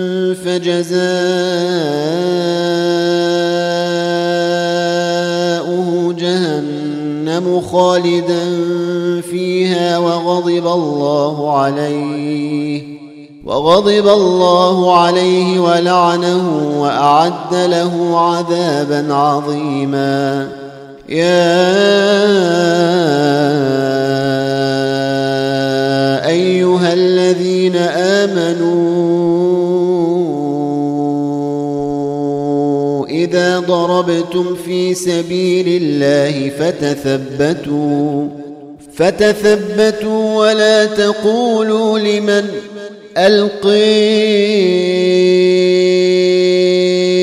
فجزاؤه جهنم خالدا فيها وغضب الله عليه وغضب الله عليه ولعنه وأعد له عذابا عظيما. يا أيها الذين آمنوا إذا ضربتم في سبيل الله فتثبتوا فتثبتوا ولا تقولوا لمن ألقي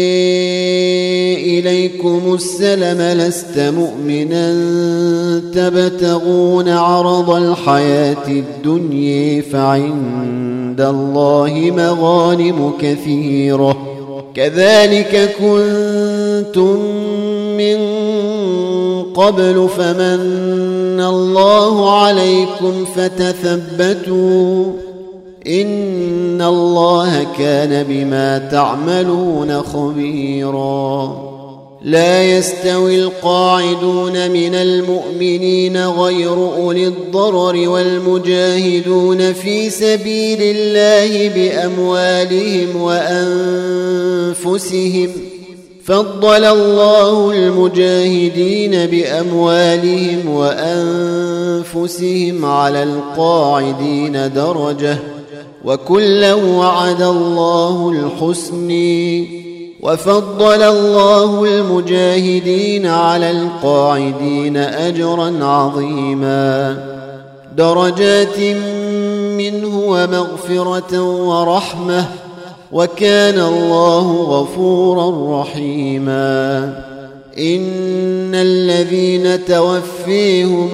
السلم لست مؤمنا تبتغون عرض الحياة الدنيا فعند الله مغانم كثيرة كذلك كنتم من قبل فمن الله عليكم فتثبتوا إن الله كان بما تعملون خبيرا لا يستوي القاعدون من المؤمنين غير أولي الضرر والمجاهدون في سبيل الله بأموالهم وأنفسهم فضل الله المجاهدين بأموالهم وأنفسهم على القاعدين درجة وكلا وعد الله الحسنى وفضل الله المجاهدين على القاعدين أجرا عظيما درجات منه ومغفرة ورحمة وكان الله غفورا رحيما إن الذين توفيهم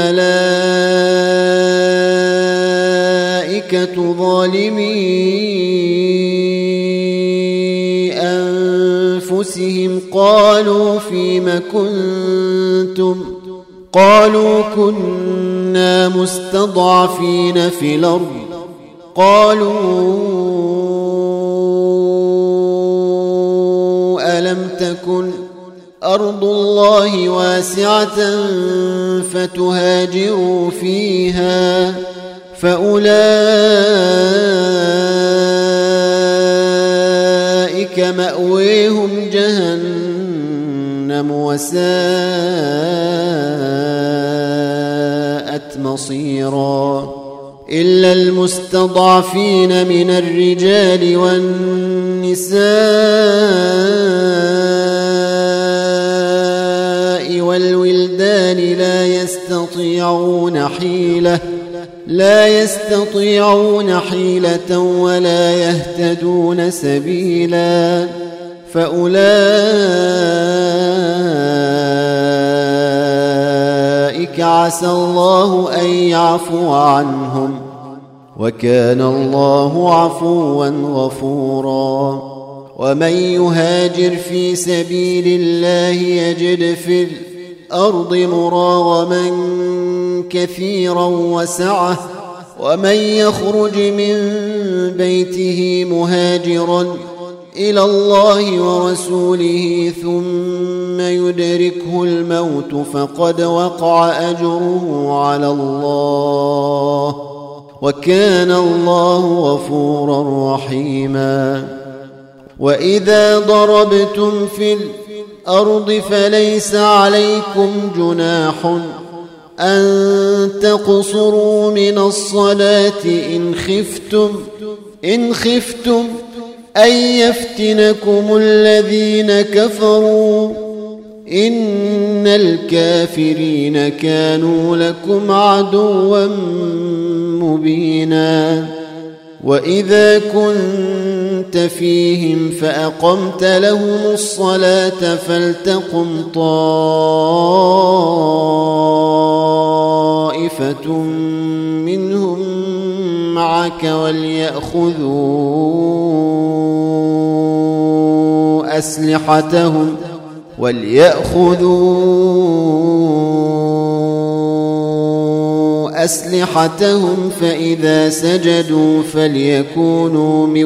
الملائكة ظالمي أنفسهم قالوا فيم كنتم قالوا كنا مستضعفين في الأرض قالوا ألم تكن أرض الله واسعة فتهاجروا فيها فأولئك مأويهم جهنم وساءت مصيرا إلا المستضعفين من الرجال والنساء والولدان لا يستطيعون حيلة لا يستطيعون حيلة ولا يهتدون سبيلا فأولئك عسى الله أن يعفو عنهم وكان الله عفوا غفورا ومن يهاجر في سبيل الله يجد في الأرض مراغما كثيرا وسعة ومن يخرج من بيته مهاجرا إلى الله ورسوله ثم يدركه الموت فقد وقع أجره على الله وكان الله غفورا رحيما وإذا ضربتم في الأرض فليس عليكم جناح أن تقصروا من الصلاة إن خفتم إن خفتم أن يفتنكم الذين كفروا إن الكافرين كانوا لكم عدوا مبينا وإذا كنت فيهم فأقمت لهم الصلاة فلتقم طائفة منهم معك وليأخذوا أسلحتهم وليأخذوا أسلحتهم فإذا سجدوا فليكونوا من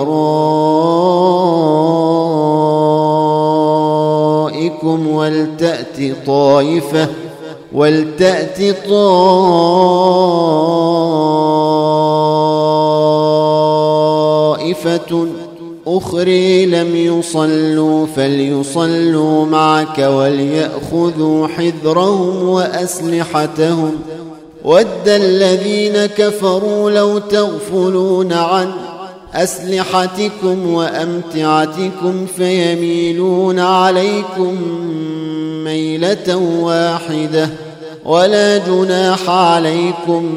ورائكم ولتأت طائفة ولتأت طائفة أخرى لم يصلوا فليصلوا معك وليأخذوا حذرهم وأسلحتهم ود الذين كفروا لو تغفلون عن أسلحتكم وأمتعتكم فيميلون عليكم ميلة واحدة ولا جناح عليكم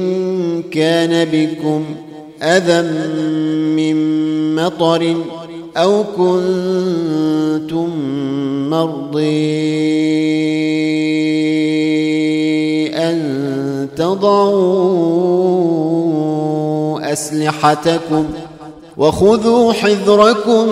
إن كان بكم أذى من مطر أو كنتم مرضي أن تضعوا أسلحتكم وخذوا حذركم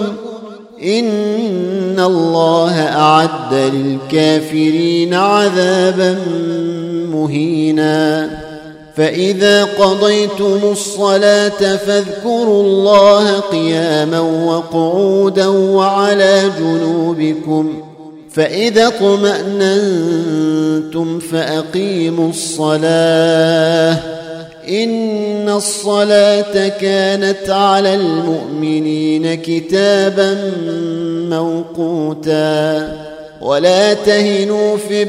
إن الله أعد للكافرين عذابا مهينا فإذا قضيتم الصلاة فاذكروا الله قياما وقعودا وعلى جنوبكم فإذا اطمأننتم فأقيموا الصلاة إن الصلاة كانت على المؤمنين كتابا موقوتا ولا تهنوا في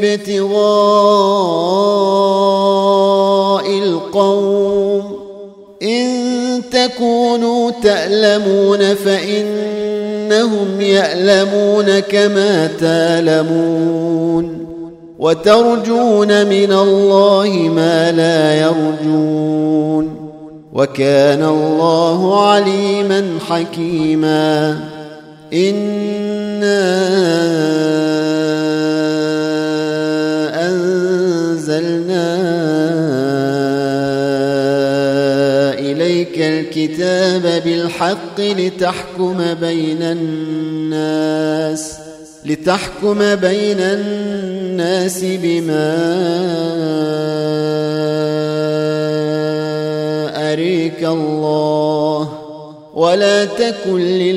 ابتغاء القوم إن تكونوا تألمون فإنهم يألمون كما تألمون وترجون من الله ما لا يرجون وكان الله عليما حكيما إنا أنزلنا إليك الكتاب بالحق لتحكم بين الناس لتحكم بين الناس بما أريك الله ولا تكن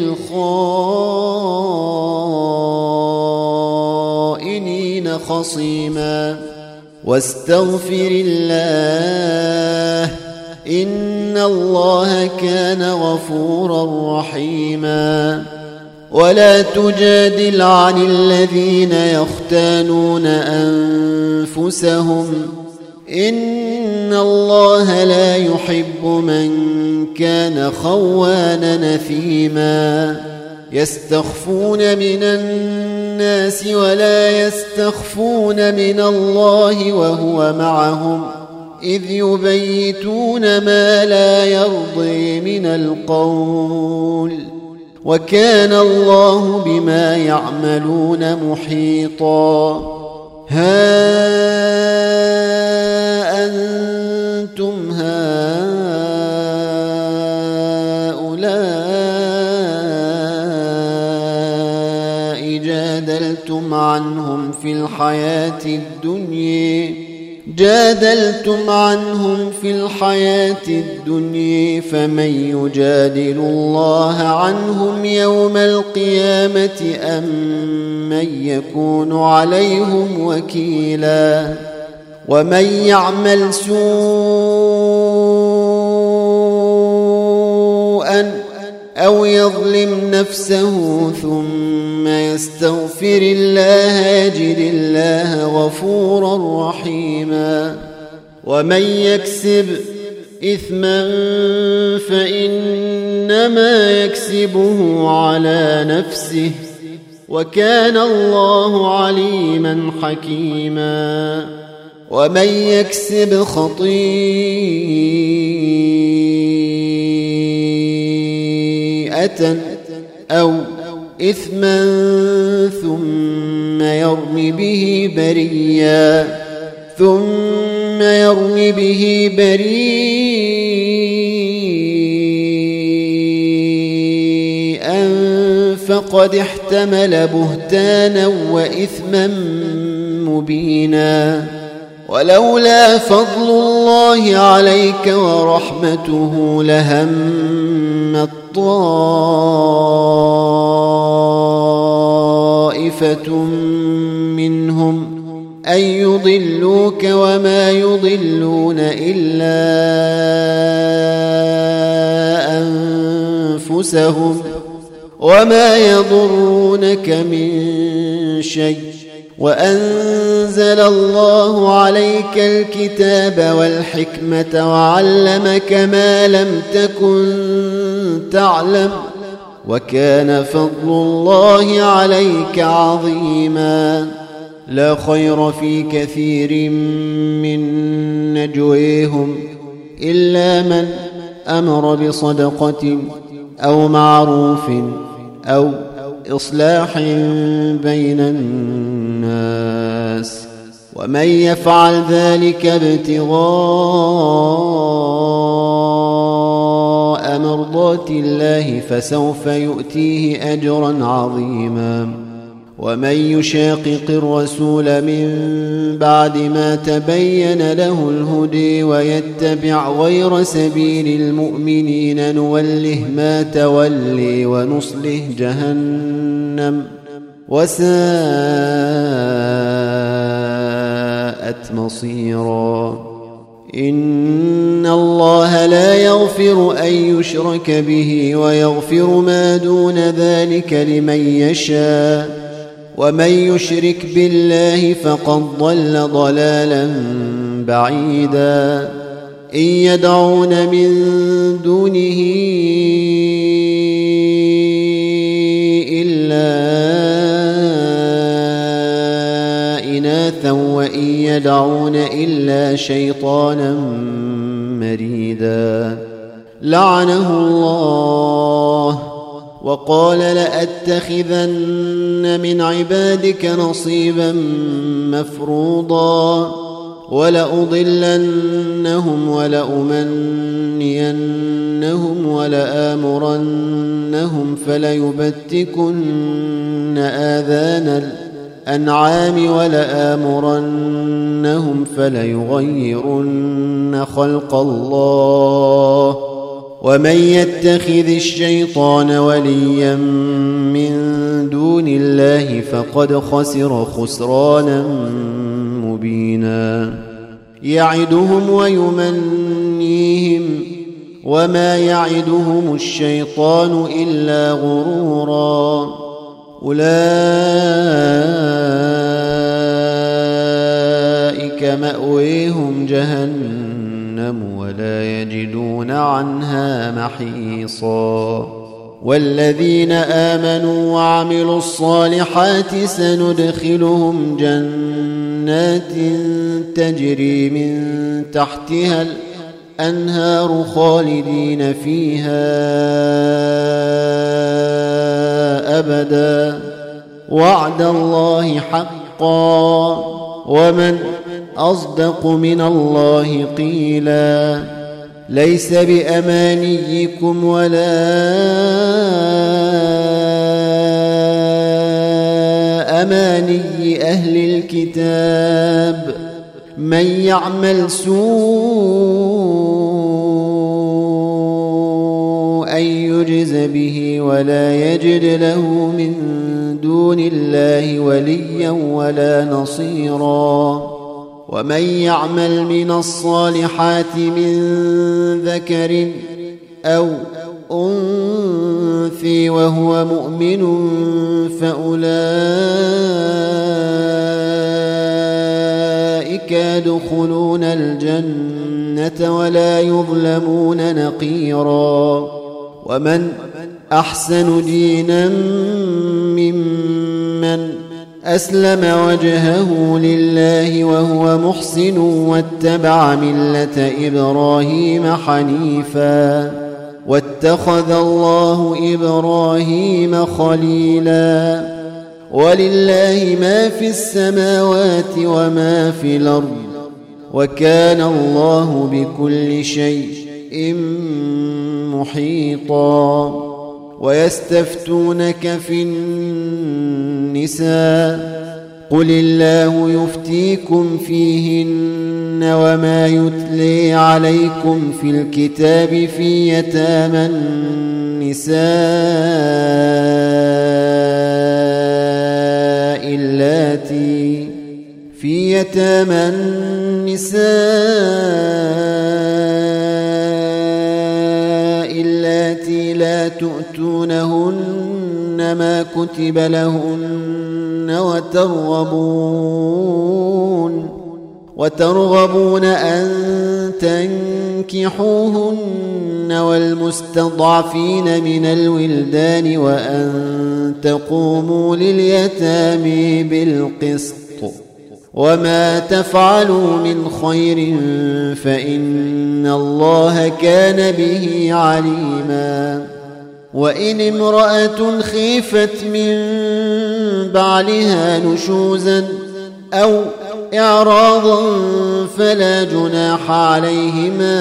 للخائنين خصيما واستغفر الله إن الله كان غفورا رحيما ولا تجادل عن الذين يختانون أنفسهم إن الله لا يحب من كان خوانا نثيما يستخفون من الناس ولا يستخفون من الله وهو معهم إذ يبيتون ما لا يرضي من القول وكان الله بما يعملون محيطا ها أنتم هؤلاء جادلتم عنهم في الحياة الدنيا جادلتم عنهم في الحياة الدنيا فمن يجادل الله عنهم يوم القيامة أم من يكون عليهم وكيلا ومن يعمل سوءا أو يظلم نفسه ثم يستغفر الله يجد الله غفورا رحيما ومن يكسب إثما فإنما يكسبه على نفسه وكان الله عليما حكيما ومن يكسب خطيئة أو إثما ثم يرمي به بريا ثم يرمي به بريئا فقد احتمل بهتانا وإثما مبينا ولولا فضل الله عليك ورحمته لهم طائفة منهم أن يضلوك وما يضلون إلا أنفسهم وما يضرونك من شيء وأنزل الله عليك الكتاب والحكمة وعلمك ما لم تكن تعلم وكان فضل الله عليك عظيما لا خير في كثير من نجويهم إلا من أمر بصدقة أو معروف أو إصلاح بين الناس، ومن يفعل ذلك ابتغاء مرضات الله فسوف يؤتيه أجرا عظيما. ومن يشاقق الرسول من بعد ما تبين له الهدي ويتبع غير سبيل المؤمنين نوله ما تولي ونصله جهنم وساءت مصيرا. إن الله لا يغفر أن يشرك به ويغفر ما دون ذلك لمن يشاء، ومن يشرك بالله فقد ضل ضلالا بعيدا. إن يدعون من دونه إلا إناثا وإن يدعون إلا شيطانا مريدا. لعنه الله وقال لأتخذن من عبادك نصيبا مفروضا ولأضلنهم ولأمنينهم ولآمرنهم فليبتكن آذان الأنعام ولآمرنهم فليغيرن خلق الله. ومن يتخذ الشيطان وليا من دون الله فقد خسر خسرانا مبينا. يعدهم ويمنيهم وما يعدهم الشيطان إلا غرورا. أولئك مأويهم جهنم ولا يجدون عنها محيصا. والذين آمنوا وعملوا الصالحات سندخلهم جنات تجري من تحتها الأنهار خالدين فيها أبدا وعد الله حقا ومن أصدق من الله قيلا. ليس بأمانيكم ولا أماني أهل الكتاب من يعمل سوءا يجز به ولا يجد له من دون الله وليا ولا نصيرا. ومن يعمل من الصالحات من ذكر أو أنثى وهو مؤمن فأولئك يدخلون الجنة ولا يظلمون نقيرا. ومن أحسن دينا ممن أسلم وجهه لله وهو محسن واتبع ملة إبراهيم حنيفا واتخذ الله إبراهيم خليلا. ولله ما في السماوات وما في الأرض وكان الله بكل شيء محيطا. ويستفتونك في النساء قل الله يفتيكم فيهن وما يتلي عليكم في الكتاب في يتامى النساء اللاتي في يتامى النساء اللاتي لا تؤتونهن ما كتب لهن وترغبون وترغبون أن تنكحوهن والمستضعفين من الولدان وأن تقوموا لليتامى بالقسط وما تفعلوا من خير فإن الله كان به عليما. وإن امرأة خيفت من بعلها نشوزا أو إعراضا فلا جناح عليهما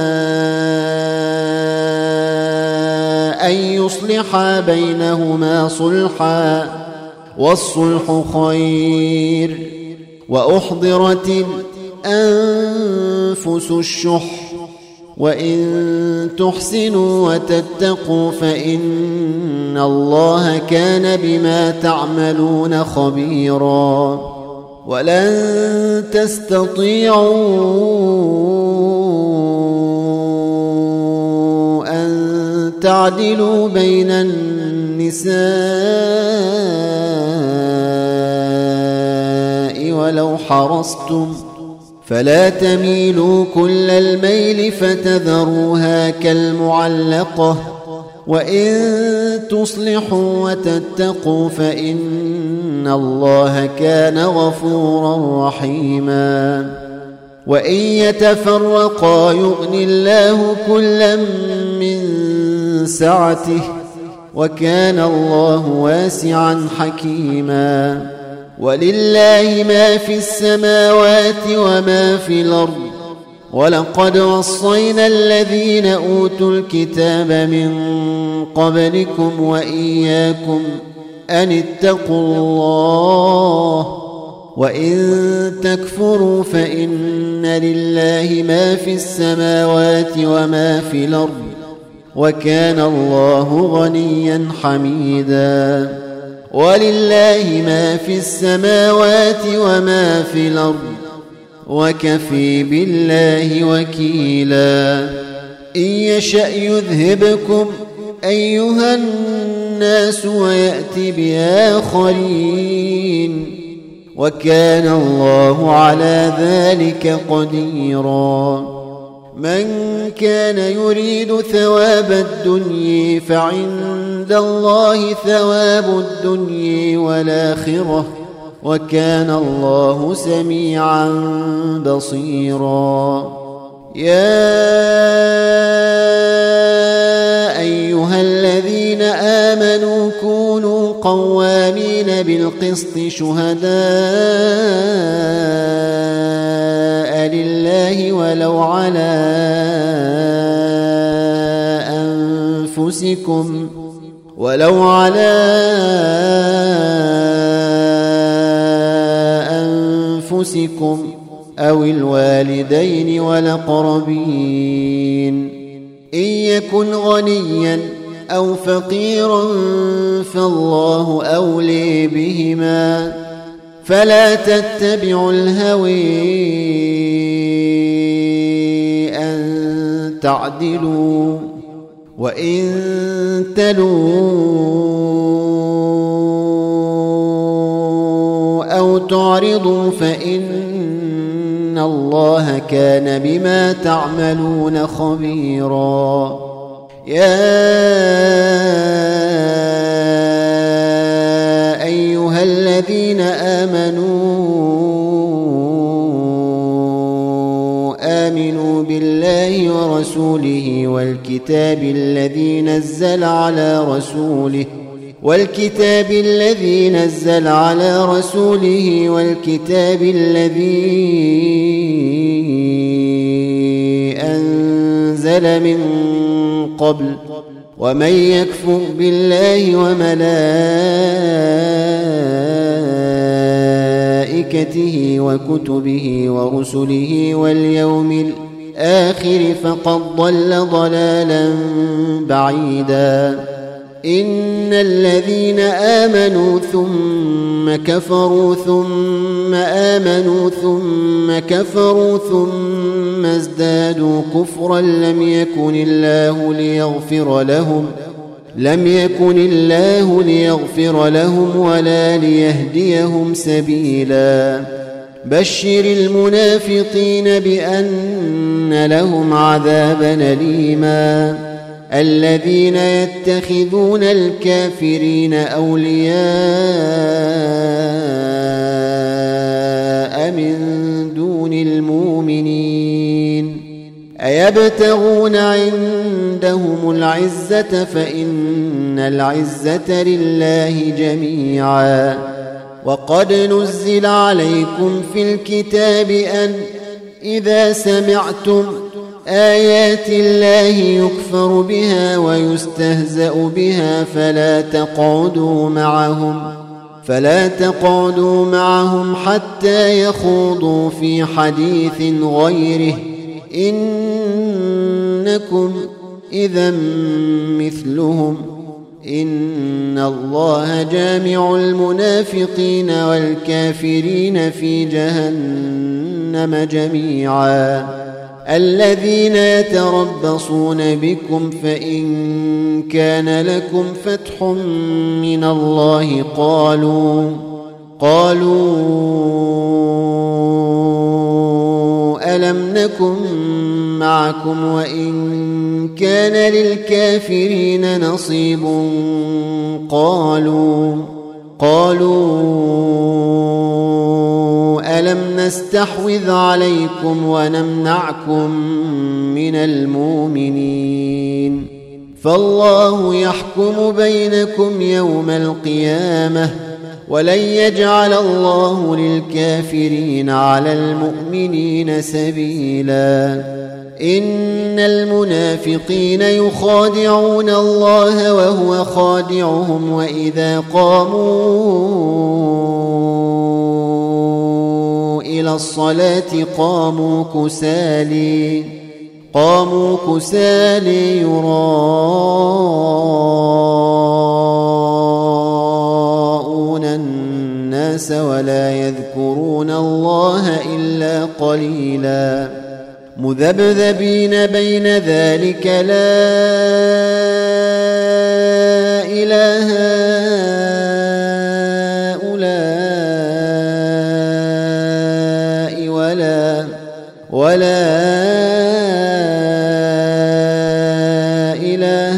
أن يصلحا بينهما صلحا والصلح خير. وأحضرت الأنفس الشح وإن تحسنوا وتتقوا فإن الله كان بما تعملون خبيرا. ولن تستطيعوا أن تعدلوا بين النساء ولو حرصتم فلا تميلوا كل الميل فتذروها كالمعلقة. وإن تصلحوا وتتقوا فإن الله كان غفورا رحيما. وإن يتفرقا يغن الله كلا من سعته وكان الله واسعا حكيما. ولله ما في السماوات وما في الأرض ولقد وصينا الذين أوتوا الكتاب من قبلكم وإياكم أن اتقوا الله وإن تكفروا فإن لله ما في السماوات وما في الأرض وكان الله غنيا حميدا. ولله ما في السماوات وما في الأرض وكفي بالله وكيلا. إن يشأ يذهبكم أيها الناس ويأتي بآخرين وكان الله على ذلك قديرا. من كان يريد ثواب الدنيا فعند الله ثواب الدنيا والآخرة وكان الله سميعا بصيرا. يا أيها الذين آمنوا كونوا قوامين بالقسط شهداء لله ولو على أنفسكم ولو على أنفسكم أو الوالدين والأقربين. إن يكن غنيا أو فقيرا فالله أولي بهما فلا تتبعوا الهوى أن تعدلوا وإن تلووا أو تعرضوا فإن الله كان بما تعملون خبيرا. يا أيها الذين آمنوا آمنوا بالله ورسوله والكتاب الذي نزل على رسوله والكتاب الذي نزل على رسوله والكتاب الذي أنزل من قبل ومن يكفر بالله وملائكته وكتبه ورسله واليوم الآخر فقد ضل ضلالا بعيدا. إن الذين آمنوا ثم كفروا ثم آمنوا ثم كفروا ثم ازدادوا كفرا لم يكن الله ليغفر لهم لم يكن الله ليغفر لهم ولا ليهديهم سبيلا. بشر المنافقين بأن لهم عذابا أليما. الذين يتخذون الكافرين أولياء من دون المؤمنين أيبتغون عندهم العزة فإن العزة لله جميعا. وقد نزل عليكم في الكتاب أن إذا سمعتم آيات الله يكفر بها ويستهزأ بها فلا تقعدوا معهم فلا تقعدوا معهم حتى يخوضوا في حديث غيره إنكم إذا مثلهم إن الله جامع المنافقين والكافرين في جهنم جميعا. الذين يتربصون بكم فإن كان لكم فتح من الله قالوا قالوا ألم نكن معكم وإن كان للكافرين نصيب قالوا قالوا ألم نستحوذ عليكم ونمنعكم من المؤمنين فالله يحكم بينكم يوم القيامة ولن يجعل الله للكافرين على المؤمنين سبيلا. إن المنافقين يخادعون الله وهو خادعهم وإذا قاموا إلى الصلاة قاموا كسالي قاموا كسالي يراءون الناس ولا يذكرون الله إلا قليلا مذبذبين بين ذلك لا إله هؤلاء ولا ولا إله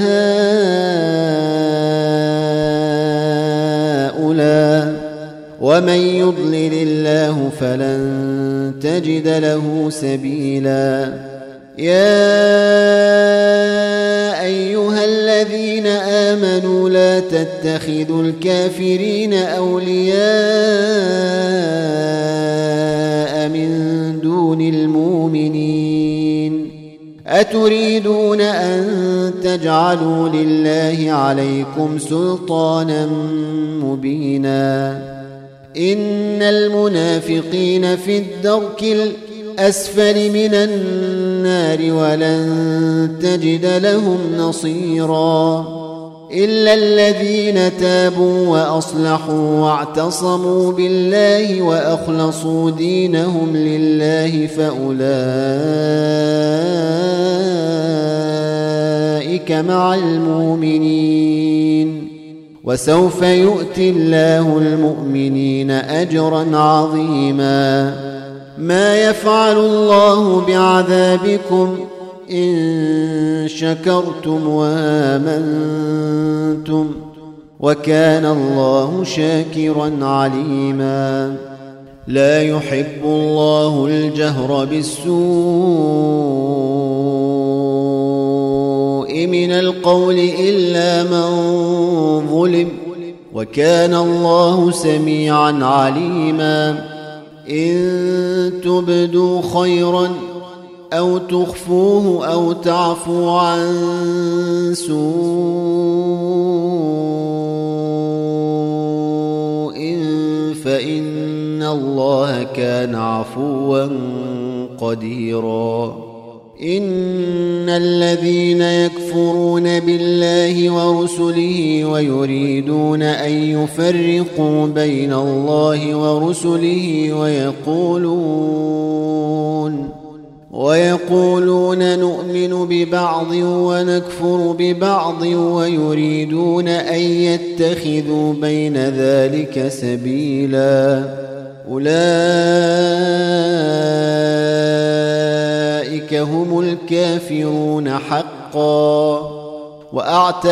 هؤلاء ومن يضلل الله فلن تجد له سبيلا. يا أيها الذين آمنوا لا تتخذوا الكافرين أولياء من دون المؤمنين أتريدون أن تجعلوا لله عليكم سلطانا مبينا. إن المنافقين في الدرك الأسفل من النار ولن تجد لهم نصيرا إلا الذين تابوا وأصلحوا واعتصموا بالله وأخلصوا دينهم لله فأولئك مع المؤمنين وسوف يؤتي الله المؤمنين أجرا عظيما. ما يفعل الله بعذابكم إن شكرتم وآمنتم وكان الله شاكرا عليما. لا يحب الله الجهر بالسوء من القول إلا من ظلم وكان الله سميعا عليما. إن تبدوا خيرا أو تخفوه أو تعفوا عن سوء فإن الله كان عفوا قديرا. إن الذين يكفرون بالله ورسله ويريدون أن يفرقوا بين الله ورسله ويقولون ويقولون نؤمن ببعض ونكفر ببعض ويريدون أن يتخذوا بين ذلك سبيلا أولئك هم الكافرون حقا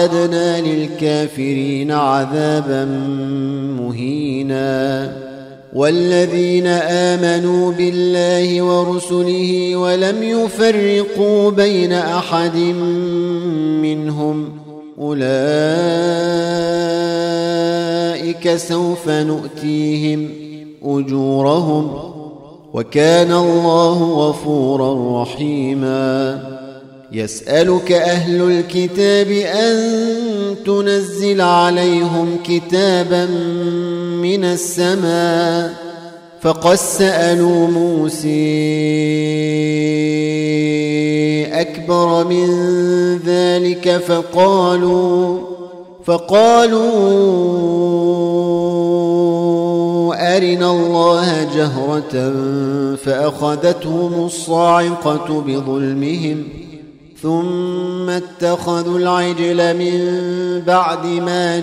وأعتدنا للكافرين عذابا مهينا. والذين آمنوا بالله ورسله ولم يفرقوا بين أحد منهم أولئك سوف نؤتيهم أجورهم وكان الله غفورا رحيما. يسألك أهل الكتاب أن تنزل عليهم كتابا من السماء فقد سألوا موسى أكبر من ذلك فقالوا فقالوا أرنا الله جهرة فأخذتهم الصاعقة بظلمهم ثم اتخذوا العجل من بعد ما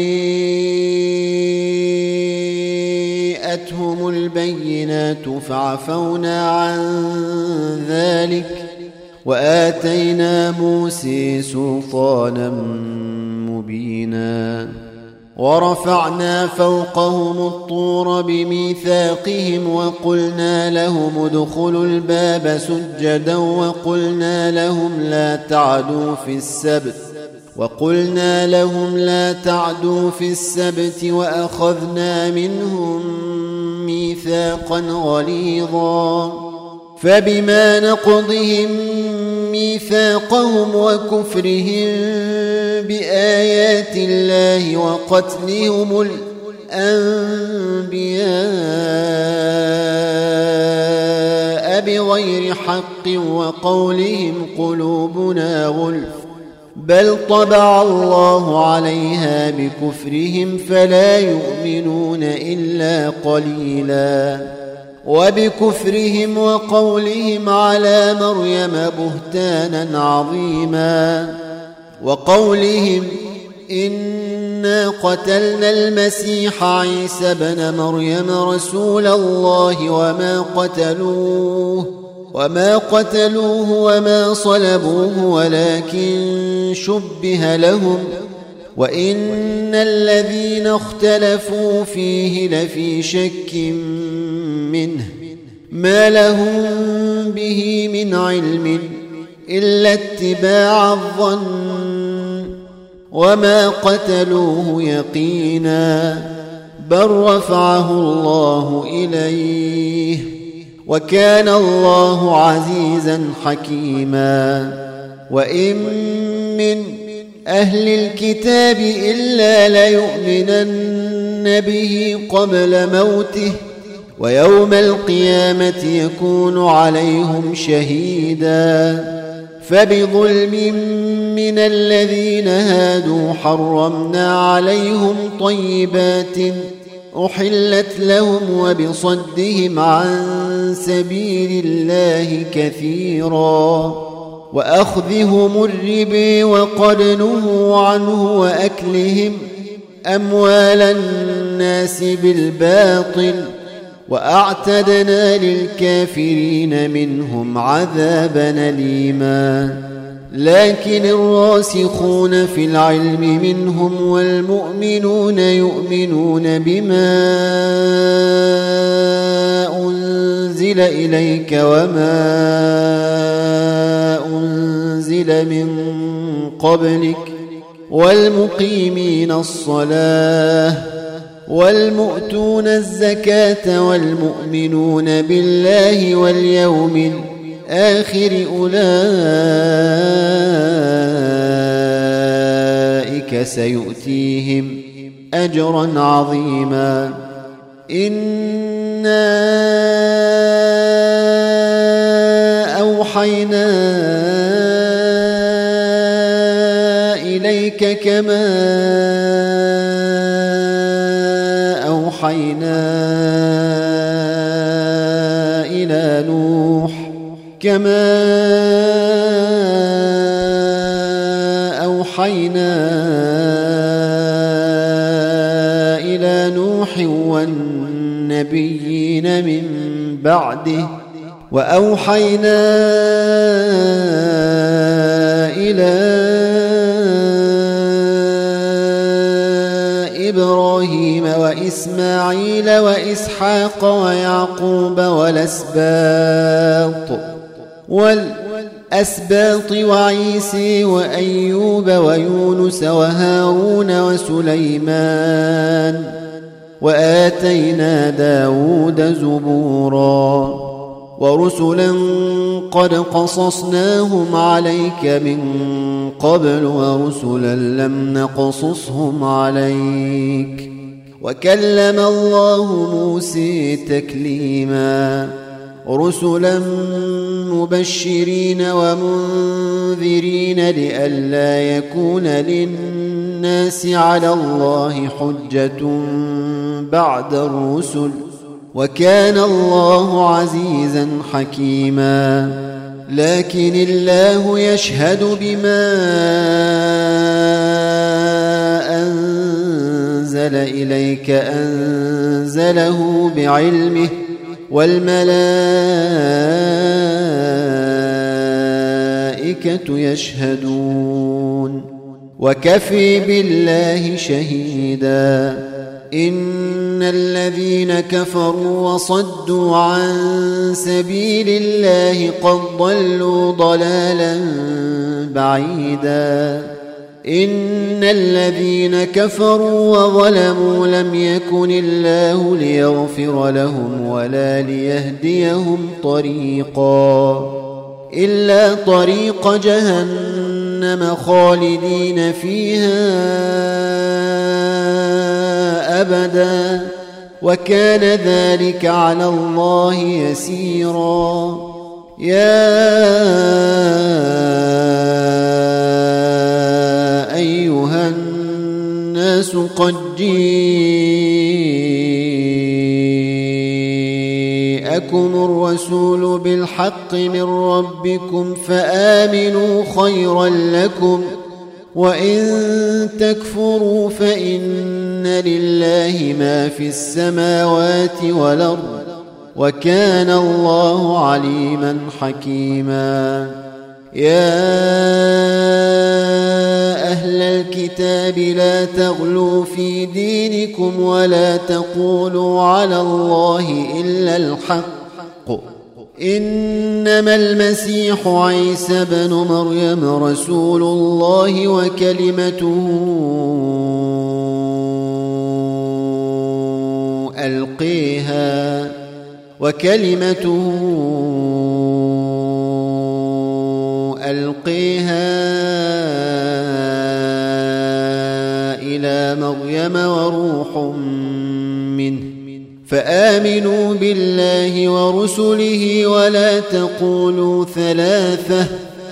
جاءتهم البينات فعفونا عن ذلك وآتينا موسى سلطانا مبينا. ورفعنا فوقهم الطور بميثاقهم وقلنا لهم ادخلوا الباب سجدا وقلنا لهم لا تعدوا في السبت وقلنا لهم لا تعدوا في السبت وأخذنا منهم ميثاقا غليظا فبما نقضهم ميثاقهم وكفرهم بآيات الله وقتلهم الأنبياء بغير حق وقولهم قلوبنا غلف بل طبع الله عليها بكفرهم فلا يؤمنون إلا قليلا. وبكفرهم وقولهم على مريم بهتانا عظيما وقولهم إنا قتلنا المسيح عيسى بن مريم رسول الله وما قتلوه وما قتلوه وما صلبوه ولكن شبه لهم وإن الذين اختلفوا فيه لفي شك منه ما لهم به من علم إلا اتباع الظن وما قتلوه يقينا بل رفعه الله إليه وكان الله عزيزا حكيما. وإن من أهل الكتاب إلا ليؤمنن به قبل موته ويوم القيامة يكون عليهم شهيدا. فبظلم من الذين هادوا حرمنا عليهم طيبات أحلت لهم وبصدهم عن سبيل الله كثيرا وأخذهم الربا وقد نهوا عنه وأكلهم أموال الناس بالباطل وأعتدنا للكافرين منهم عذابا أليما. لكن الراسخون في العلم منهم والمؤمنون يؤمنون بما أنزل إليك وما أنزل من قبلك والمقيمين الصلاة والمؤتون الزكاة والمؤمنون بالله واليوم الآخر أولئك سيؤتيهم أجرا عظيما. إنا أوحينا إليك كما أوحينا إلى نوح كما أوحينا إلى نوح والنبيين من بعده وأوحينا إلى وإبراهيم وإسماعيل وإسحاق ويعقوب والأسباط والأسباط وعيسى وأيوب ويونس وهارون وسليمان وآتينا داود زبورا ورسلا قد قصصناهم عليك من قبل ورسلا لم نقصصهم عليك وكلم الله موسى تكليما رسلا مبشرين ومنذرين لئلا يكون للناس على الله حجة بعد الرسل وكان الله عزيزا حكيما لكن الله يشهد بما أنزل إليك أنزله بعلمه والملائكة يشهدون وكفي بالله شهيدا إن الذين كفروا وصدوا عن سبيل الله قد ضلوا ضلالا بعيدا إن الذين كفروا وظلموا لم يكن الله ليغفر لهم ولا ليهديهم طريقا إلا طريق جهنم خالدين فيها أبدا وكان ذلك على الله يسيرا يا أيها الناس قد جاءكم الرسول بالحق من ربكم فآمنوا خيرا لكم وإن تكفروا فإن لله ما في السماوات والأرض وكان الله عليما حكيما يا أهل الكتاب لا تغلوا في دينكم ولا تقولوا على الله إلا الحق إنما المسيح عيسى بن مريم رسول الله وكلمته ألقيها وكلمته ألقيها إلى مريم وروح منه فآمنوا بالله ورسله ولا تقولوا ثلاثة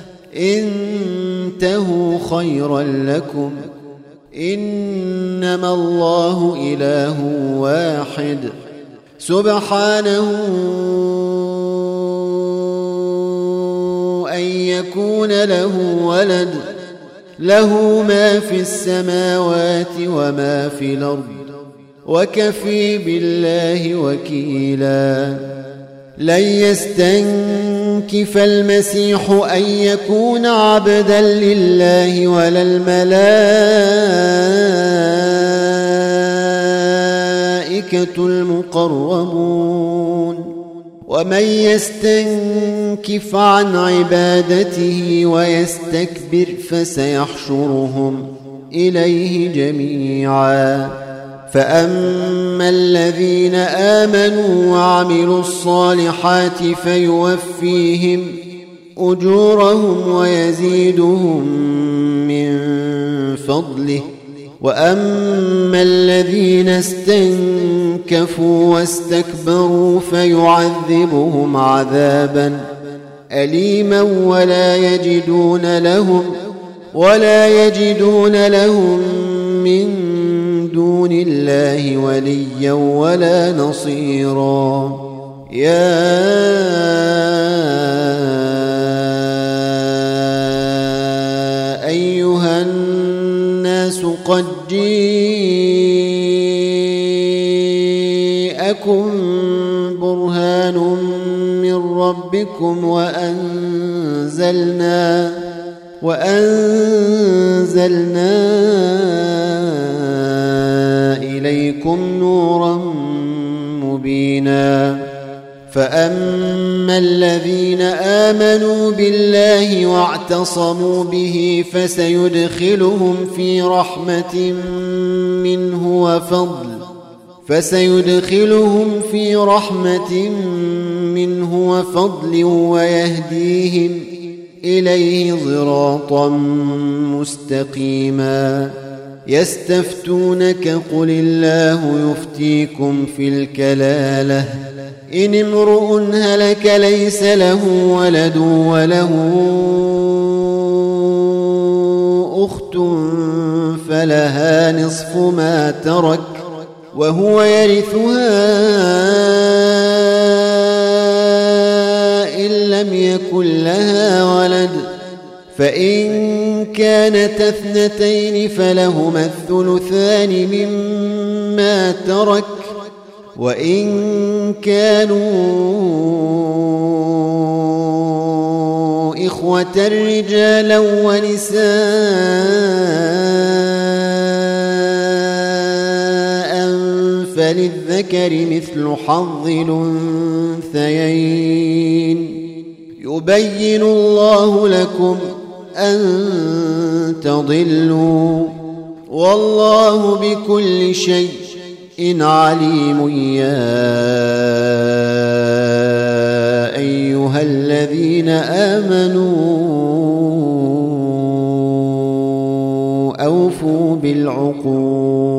انتهوا خيرا لكم إنما الله إله واحد سبحانه أن يكون له ولد له ما في السماوات وما في الأرض وكفي بالله وكيلا لن يستنكف المسيح أن يكون عبدا لله ولا الملائكة المقربون ومن يستنكف عن عبادته ويستكبر فسيحشرهم إليه جميعا فأما الذين آمنوا وعملوا الصالحات فيوفيهم أجورهم ويزيدهم من فضله وأما الذين استنكفوا واستكبروا فيعذبهم عذابا أليما ولا يجدون لهم ولا يجدون لهم من دون الله وليا ولا نصيرا يا أيها الناس قد جاءكم برهان من ربكم وأنزلنا وأنزلنا إليكم نورا مبينا فأما الذين آمنوا بالله واعتصموا به فسيدخلهم في رحمة منه وفضل فسيدخلهم في رحمة منه وفضل ويهديهم إليه صراطا مستقيما يستفتونك قل الله يفتيكم في الكلالة إن امرؤ هلك ليس له ولد وله أخت فلها نصف ما ترك وهو يرثها إن لم يكن لها ولد فإن كانت اثنتين فلهما الثلثان مما ترك وإن كانوا إخوة رجالا ونساء فللذكر مثل حظ الأنثيين يبين الله لكم أن تضلوا والله بكل شيء إن عليم يا أيها الذين آمنوا أوفوا بالعقود